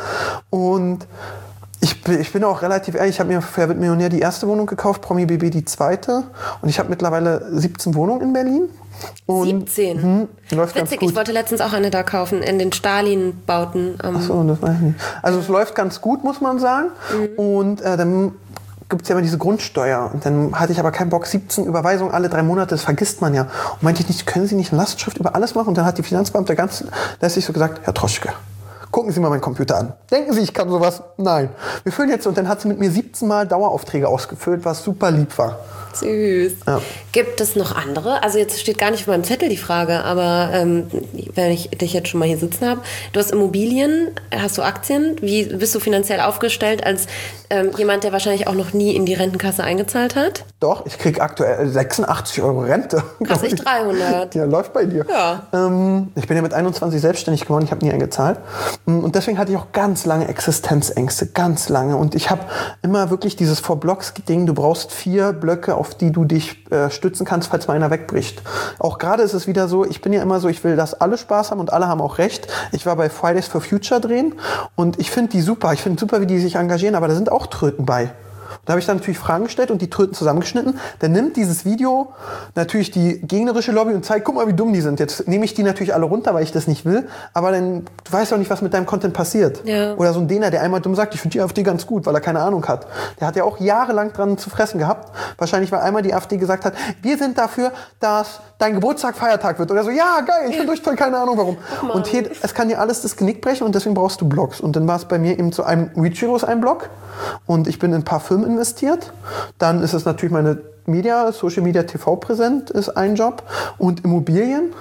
Und Ich bin, ich bin auch relativ ehrlich, ich habe mir für Wer wird Millionär die erste Wohnung gekauft, Promi B B die zweite. Und ich habe mittlerweile siebzehn Wohnungen in Berlin. Und, siebzehn? Mh, läuft Witzig, ganz gut. Ich wollte letztens auch eine da kaufen, in den Stalin-Bauten. Ähm. Ach so, das weiß ich nicht. Also es läuft ganz gut, muss man sagen. Mhm. Und äh, dann gibt es ja immer diese Grundsteuer. Und dann hatte ich aber keinen Bock, siebzehn Überweisungen alle drei Monate, das vergisst man ja. Und meinte ich nicht, können Sie nicht eine Lastschrift über alles machen? Und dann hat die Finanzbeamte ganz lässig so gesagt, Herr Troschke, gucken Sie mal meinen Computer an. Denken Sie, ich kann sowas? Nein. Wir füllen jetzt, und dann hat sie mit mir siebzehn Mal Daueraufträge ausgefüllt, was super lieb war. Süß. Ja. Gibt es noch andere? Also jetzt steht gar nicht auf meinem Zettel die Frage, aber ähm, wenn ich dich jetzt schon mal hier sitzen habe, du hast Immobilien, hast du Aktien? Wie bist du finanziell aufgestellt als ähm, jemand, der wahrscheinlich auch noch nie in die Rentenkasse eingezahlt hat? Doch, ich kriege aktuell sechsundachtzig Euro Rente. Krass, ich dreihundert. Ja, läuft bei dir. Ja. Ähm, ich bin ja mit einundzwanzig selbstständig geworden, ich habe nie eingezahlt. Und deswegen hatte ich auch ganz lange Existenzängste, ganz lange. Und ich habe immer wirklich dieses Four-Blocks-Ding, du brauchst vier Blöcke, auf die du dich äh, stützen kannst, falls mal einer wegbricht. Auch gerade ist es wieder so, ich bin ja immer so, ich will, dass alle Spaß haben und alle haben auch recht. Ich war bei Fridays for Future drehen und ich finde die super. Ich finde super, wie die sich engagieren, aber da sind auch Tröten bei. Da habe ich dann natürlich Fragen gestellt und die Tröten zusammengeschnitten. Dann nimmt dieses Video natürlich die gegnerische Lobby und zeigt, guck mal, wie dumm die sind. Jetzt nehme ich die natürlich alle runter, weil ich das nicht will. Aber dann, du weißt auch nicht, was mit deinem Content passiert. Ja. Oder so ein Däner, der einmal dumm sagt, ich finde die AfD ganz gut, weil er keine Ahnung hat. Der hat ja auch jahrelang dran zu fressen gehabt. Wahrscheinlich, weil einmal die AfD gesagt hat, wir sind dafür, dass dein Geburtstag Feiertag wird. Oder so, ja, geil, ich finde euch toll, keine Ahnung warum. Oh und hier, es kann dir alles das Genick brechen und deswegen brauchst du Blogs. Und dann war es bei mir eben zu einem Reachero ist ein Blog. Und ich bin in ein paar Firmen investiert. Dann ist es natürlich meine Media, Social Media T V präsent ist ein Job und Immobilien.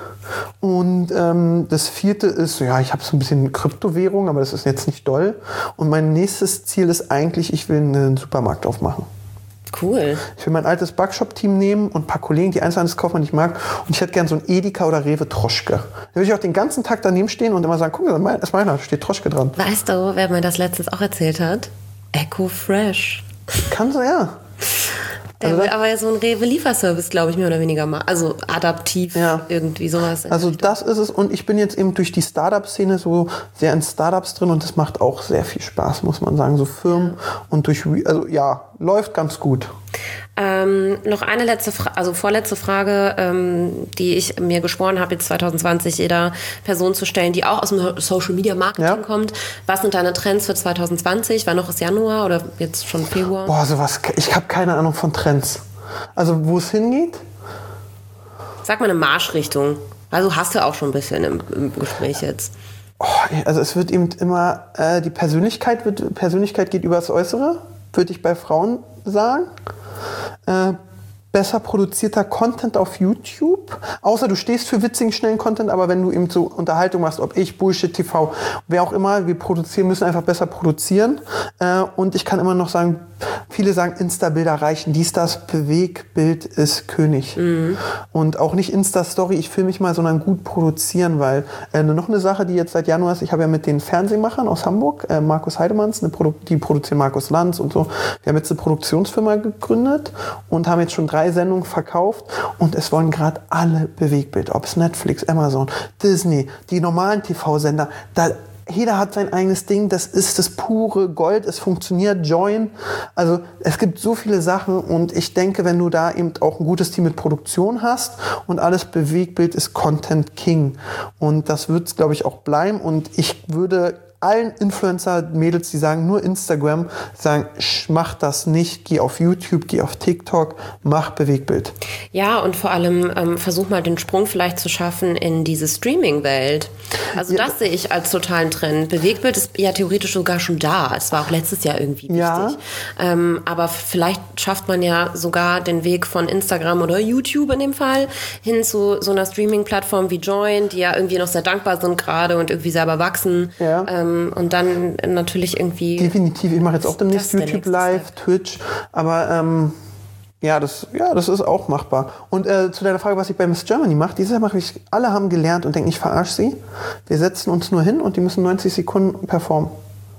Und ähm, das vierte ist, ja, ich habe so ein bisschen Kryptowährung, aber das ist jetzt nicht doll. Und mein nächstes Ziel ist eigentlich, ich will einen Supermarkt aufmachen. Cool. Ich will mein altes Backshop-Team nehmen und ein paar Kollegen, die Einzelhandelskaufmann nicht mag. Und ich hätte gern so ein Edeka oder Rewe Troschke. Da würde ich auch den ganzen Tag daneben stehen und immer sagen, guck mal, das ist meiner, da steht Troschke dran. Weißt du, wer mir das letztens auch erzählt hat? Echo Fresh. Kann so, ja. Der also will aber so ein Rewe-Lieferservice, glaube ich, mehr oder weniger mal. Also adaptiv, ja. Irgendwie sowas. Also das ist es. Und ich bin jetzt eben durch die Startup-Szene so sehr in Startups drin und das macht auch sehr viel Spaß, muss man sagen. So Firmen ja. und durch, also ja, läuft ganz gut. Ähm, noch eine letzte, Fra- also vorletzte Frage, ähm, die ich mir geschworen habe, jetzt zwanzig zwanzig jeder Person zu stellen, die auch aus dem Social Media Marketing ja. kommt. Was sind deine Trends für zwanzig zwanzig? War noch ist Januar oder jetzt schon Februar? Boah, sowas, ich habe keine Ahnung von Trends. Also wo es hingeht? Sag mal eine Marschrichtung. Also hast du auch schon ein bisschen im, im Gespräch jetzt. Oh, also es wird eben immer, äh, die Persönlichkeit, wird, Persönlichkeit geht über das Äußere, würde ich bei Frauen sagen. Äh, besser produzierter Content auf YouTube. Außer du stehst für witzigen, schnellen Content, aber wenn du eben so Unterhaltung machst, ob ich, Bullshit T V, wer auch immer, wir produzieren, müssen einfach besser produzieren. Äh, und ich kann immer noch sagen, viele sagen, Insta-Bilder reichen, dies, das, Bewegbild ist König. Mhm. Und auch nicht Insta-Story, ich filme mich mal, sondern gut produzieren, weil äh, noch eine Sache, die jetzt seit Januar ist, ich habe ja mit den Fernsehmachern aus Hamburg, äh, Markus Heidemanns, eine Produ- die produzieren Markus Lanz und so, wir haben jetzt eine Produktionsfirma gegründet und haben jetzt schon drei Sendungen verkauft und es wollen gerade alle Bewegbild, ob es Netflix, Amazon, Disney, die normalen T V-Sender, da jeder hat sein eigenes Ding, das ist das pure Gold, es funktioniert, Join, also es gibt so viele Sachen und ich denke, wenn du da eben auch ein gutes Team mit Produktion hast und alles Bewegbild ist Content King und das wird es, glaube ich, auch bleiben und ich würde allen Influencer-Mädels, die sagen nur Instagram, sagen, mach das nicht, geh auf YouTube, geh auf TikTok, mach Bewegbild. Ja, und vor allem ähm, versuch mal den Sprung vielleicht zu schaffen in diese Streaming-Welt. Also ja. Das sehe ich als totalen Trend. Bewegbild ist ja theoretisch sogar schon da. Es war auch letztes Jahr irgendwie wichtig. Ja. Ähm, aber vielleicht schafft man ja sogar den Weg von Instagram oder YouTube in dem Fall hin zu so einer Streaming-Plattform wie Join, die ja irgendwie noch sehr dankbar sind gerade und irgendwie selber wachsen. Ja. Ähm, und dann natürlich irgendwie... Definitiv, ich mache jetzt auch demnächst YouTube Live, Twitch, aber ähm, ja, das, ja, das ist auch machbar. Und äh, zu deiner Frage, was ich bei Miss Germany mache, dieses Jahr mache ich, alle haben gelernt und denken, ich verarsche sie. Wir setzen uns nur hin und die müssen neunzig Sekunden performen.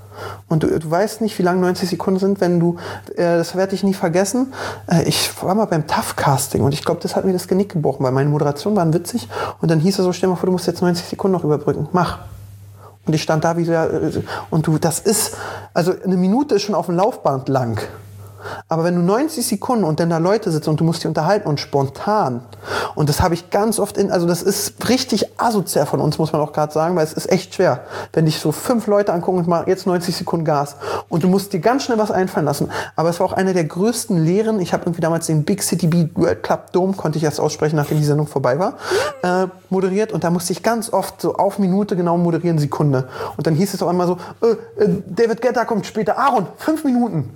Und du, du weißt nicht, wie lang neunzig Sekunden sind, wenn du, äh, das werde ich nie vergessen, äh, ich war mal beim T A F-Casting und ich glaube, das hat mir das Genick gebrochen, weil meine Moderationen waren witzig und dann hieß es so, stell dir mal vor, du musst jetzt neunzig Sekunden noch überbrücken, mach. Und ich stand da wie so, und du, das ist, also eine Minute ist schon auf dem Laufband lang. Aber wenn du neunzig Sekunden und dann da Leute sitzen und du musst die unterhalten und spontan, und das habe ich ganz oft in, also das ist richtig asozial von uns, muss man auch gerade sagen, weil es ist echt schwer, wenn dich so fünf Leute angucken und machen jetzt neunzig Sekunden Gas und du musst dir ganz schnell was einfallen lassen. Aber es war auch eine der größten Lehren. Ich habe irgendwie damals den Big City Beat World Club Dome, konnte ich erst aussprechen, nachdem die Sendung vorbei war, äh, moderiert und da musste ich ganz oft so auf Minute genau moderieren, Sekunde. Und dann hieß es auch einmal so, äh, äh, David Guetta kommt später, Aaron, fünf Minuten.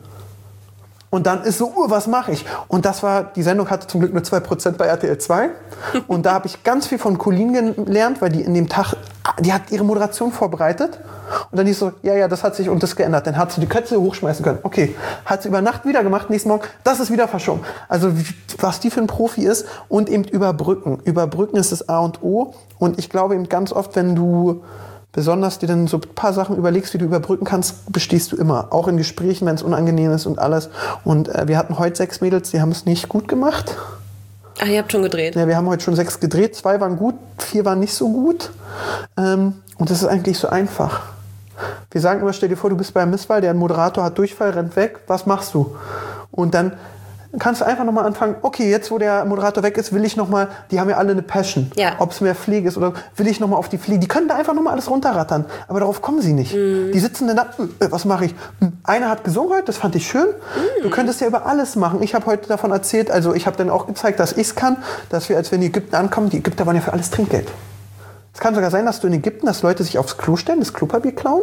Und dann ist so, uh, was mache ich? Und das war, die Sendung hatte zum Glück nur zwei Prozent bei R T L zwei. Und da habe ich ganz viel von Colleen gelernt, weil die in dem Tag, die hat ihre Moderation vorbereitet. Und dann hieß so, ja, ja, das hat sich und das geändert. Dann hat sie die Kötze hochschmeißen können. Okay, hat sie über Nacht wieder gemacht, nächsten Morgen, das ist wieder verschoben. Also was die für ein Profi ist und eben überbrücken. Überbrücken ist das A und O. Und ich glaube eben ganz oft, wenn du besonders dir dann so ein paar Sachen überlegst, wie du überbrücken kannst, bestehst du immer. Auch in Gesprächen, wenn es unangenehm ist und alles. Und äh, wir hatten heute sechs Mädels, die haben es nicht gut gemacht. Ach, ihr habt schon gedreht? Ja, wir haben heute schon sechs gedreht. Zwei waren gut, vier waren nicht so gut. Ähm, und das ist eigentlich so einfach. Wir sagen immer, stell dir vor, du bist bei Misswahl, der Moderator hat Durchfall, rennt weg. Was machst du? Und dann kannst du einfach nochmal anfangen, okay, jetzt wo der Moderator weg ist, will ich nochmal, die haben ja alle eine Passion, ja. Ob es mehr Pflege ist oder will ich nochmal auf die Pflege, die können da einfach nochmal alles runterrattern, aber darauf kommen sie nicht. Mm. Die sitzen dann da, äh, was mache ich? Einer hat gesungen heute, das fand ich schön, mm. Du könntest ja über alles machen. Ich habe heute davon erzählt, also ich habe dann auch gezeigt, dass ich es kann, dass wir, als wir in Ägypten ankommen, die Ägypter waren ja für alles Trinkgeld. Es kann sogar sein, dass du in Ägypten, dass Leute sich aufs Klo stellen, das Klopapier klauen.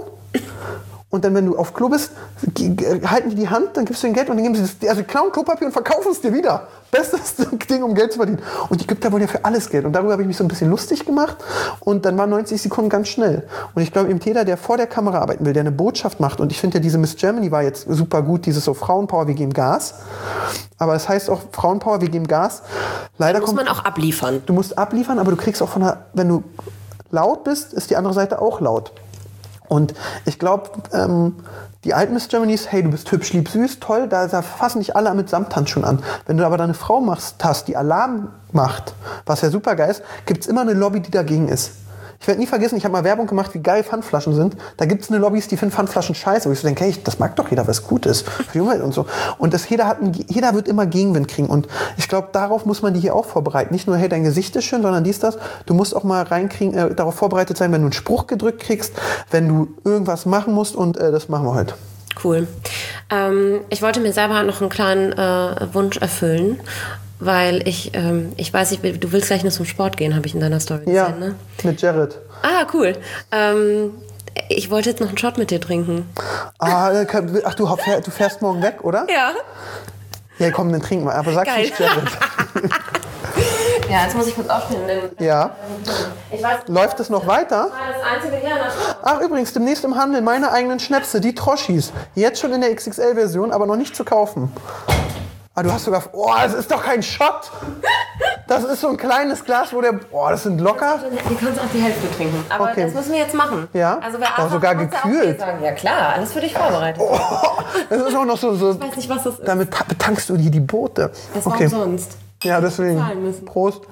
Und dann, wenn du auf Klo bist, halten die die Hand, dann gibst du ihnen Geld und dann geben sie das, also klauen Klopapier und verkaufen es dir wieder. Bestes Ding, um Geld zu verdienen. Und die Ägypter wollen ja für alles Geld. Und darüber habe ich mich so ein bisschen lustig gemacht. Und dann waren neunzig Sekunden ganz schnell. Und ich glaube, eben jeder, der vor der Kamera arbeiten will, der eine Botschaft macht. Und ich finde ja, diese Miss Germany war jetzt super gut, dieses so Frauenpower, wir geben Gas. Aber das heißt auch Frauenpower, wir geben Gas. Leider muss kommt, man auch abliefern. Du musst abliefern, aber du kriegst auch von der, wenn du laut bist, ist die andere Seite auch laut. Und ich glaube, ähm, die alten Miss Germanys, hey, du bist hübsch, lieb, süß, toll, da, da fassen dich alle mit Samthandschuhen an. Wenn du aber deine Frau machst, hast, die Alarm macht, was ja super geil ist, gibt es immer eine Lobby, die dagegen ist. Ich werde nie vergessen, ich habe mal Werbung gemacht, wie geil Pfandflaschen sind. Da gibt es eine Lobbys, die finden Pfandflaschen scheiße. Wo ich so denke, hey, das mag doch jeder, was gut ist für die Umwelt und so. Und das, jeder, hat ein, jeder wird immer Gegenwind kriegen. Und ich glaube, darauf muss man die hier auch vorbereiten. Nicht nur, hey, dein Gesicht ist schön, sondern dies, das. Du musst auch mal reinkriegen, äh, darauf vorbereitet sein, wenn du einen Spruch gedrückt kriegst, wenn du irgendwas machen musst. Und äh, das machen wir heute. Cool. Ähm, ich wollte mir selber noch einen kleinen äh, Wunsch erfüllen. Weil ich, ähm, ich weiß, ich, du willst gleich noch zum Sport gehen, habe ich in deiner Story gesehen, ja, ne? Mit Jared. Ah, cool. Ähm, ich wollte jetzt noch einen Shot mit dir trinken. Ah, ach, du, du fährst morgen weg, oder? Ja. Ja, komm, dann trinken wir. Aber sag nicht Jared. Ja, jetzt muss ich kurz aufstehen. Ja. Ich weiß, Läuft es noch weiter? das war das einzige, ja, natürlich. Ach, übrigens, demnächst im Handel meine eigenen Schnäpse, die Troschis. Jetzt schon in der X X L-Version, aber noch nicht zu kaufen. Ah, du hast sogar... Oh, das ist doch kein Shot! Das ist so ein kleines Glas, wo der... Oh, das sind locker... Du kannst auch die Hälfte trinken. Aber Okay. das müssen wir jetzt machen. Ja? Also wer Oh, A sogar sagt, muss ja auch gekühlt. B sagen. Ja klar, alles für dich vorbereitet. Oh, das ist auch noch so... so Ich weiß nicht, was das ist. damit ta- betankst du dir die Boote. Das war Okay. umsonst. Ja, deswegen. Zahlen müssen. Prost.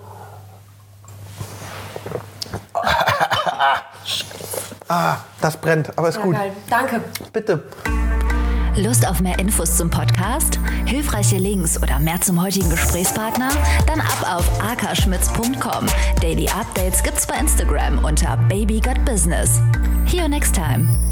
Ah, das brennt, aber ist Ja, gut. geil. Danke. Bitte. Lust auf mehr Infos zum Podcast? Hilfreiche Links oder mehr zum heutigen Gesprächspartner? Dann ab auf akaschmitz punkt com. Daily Updates gibt's bei Instagram unter Baby Got Business. See you next time.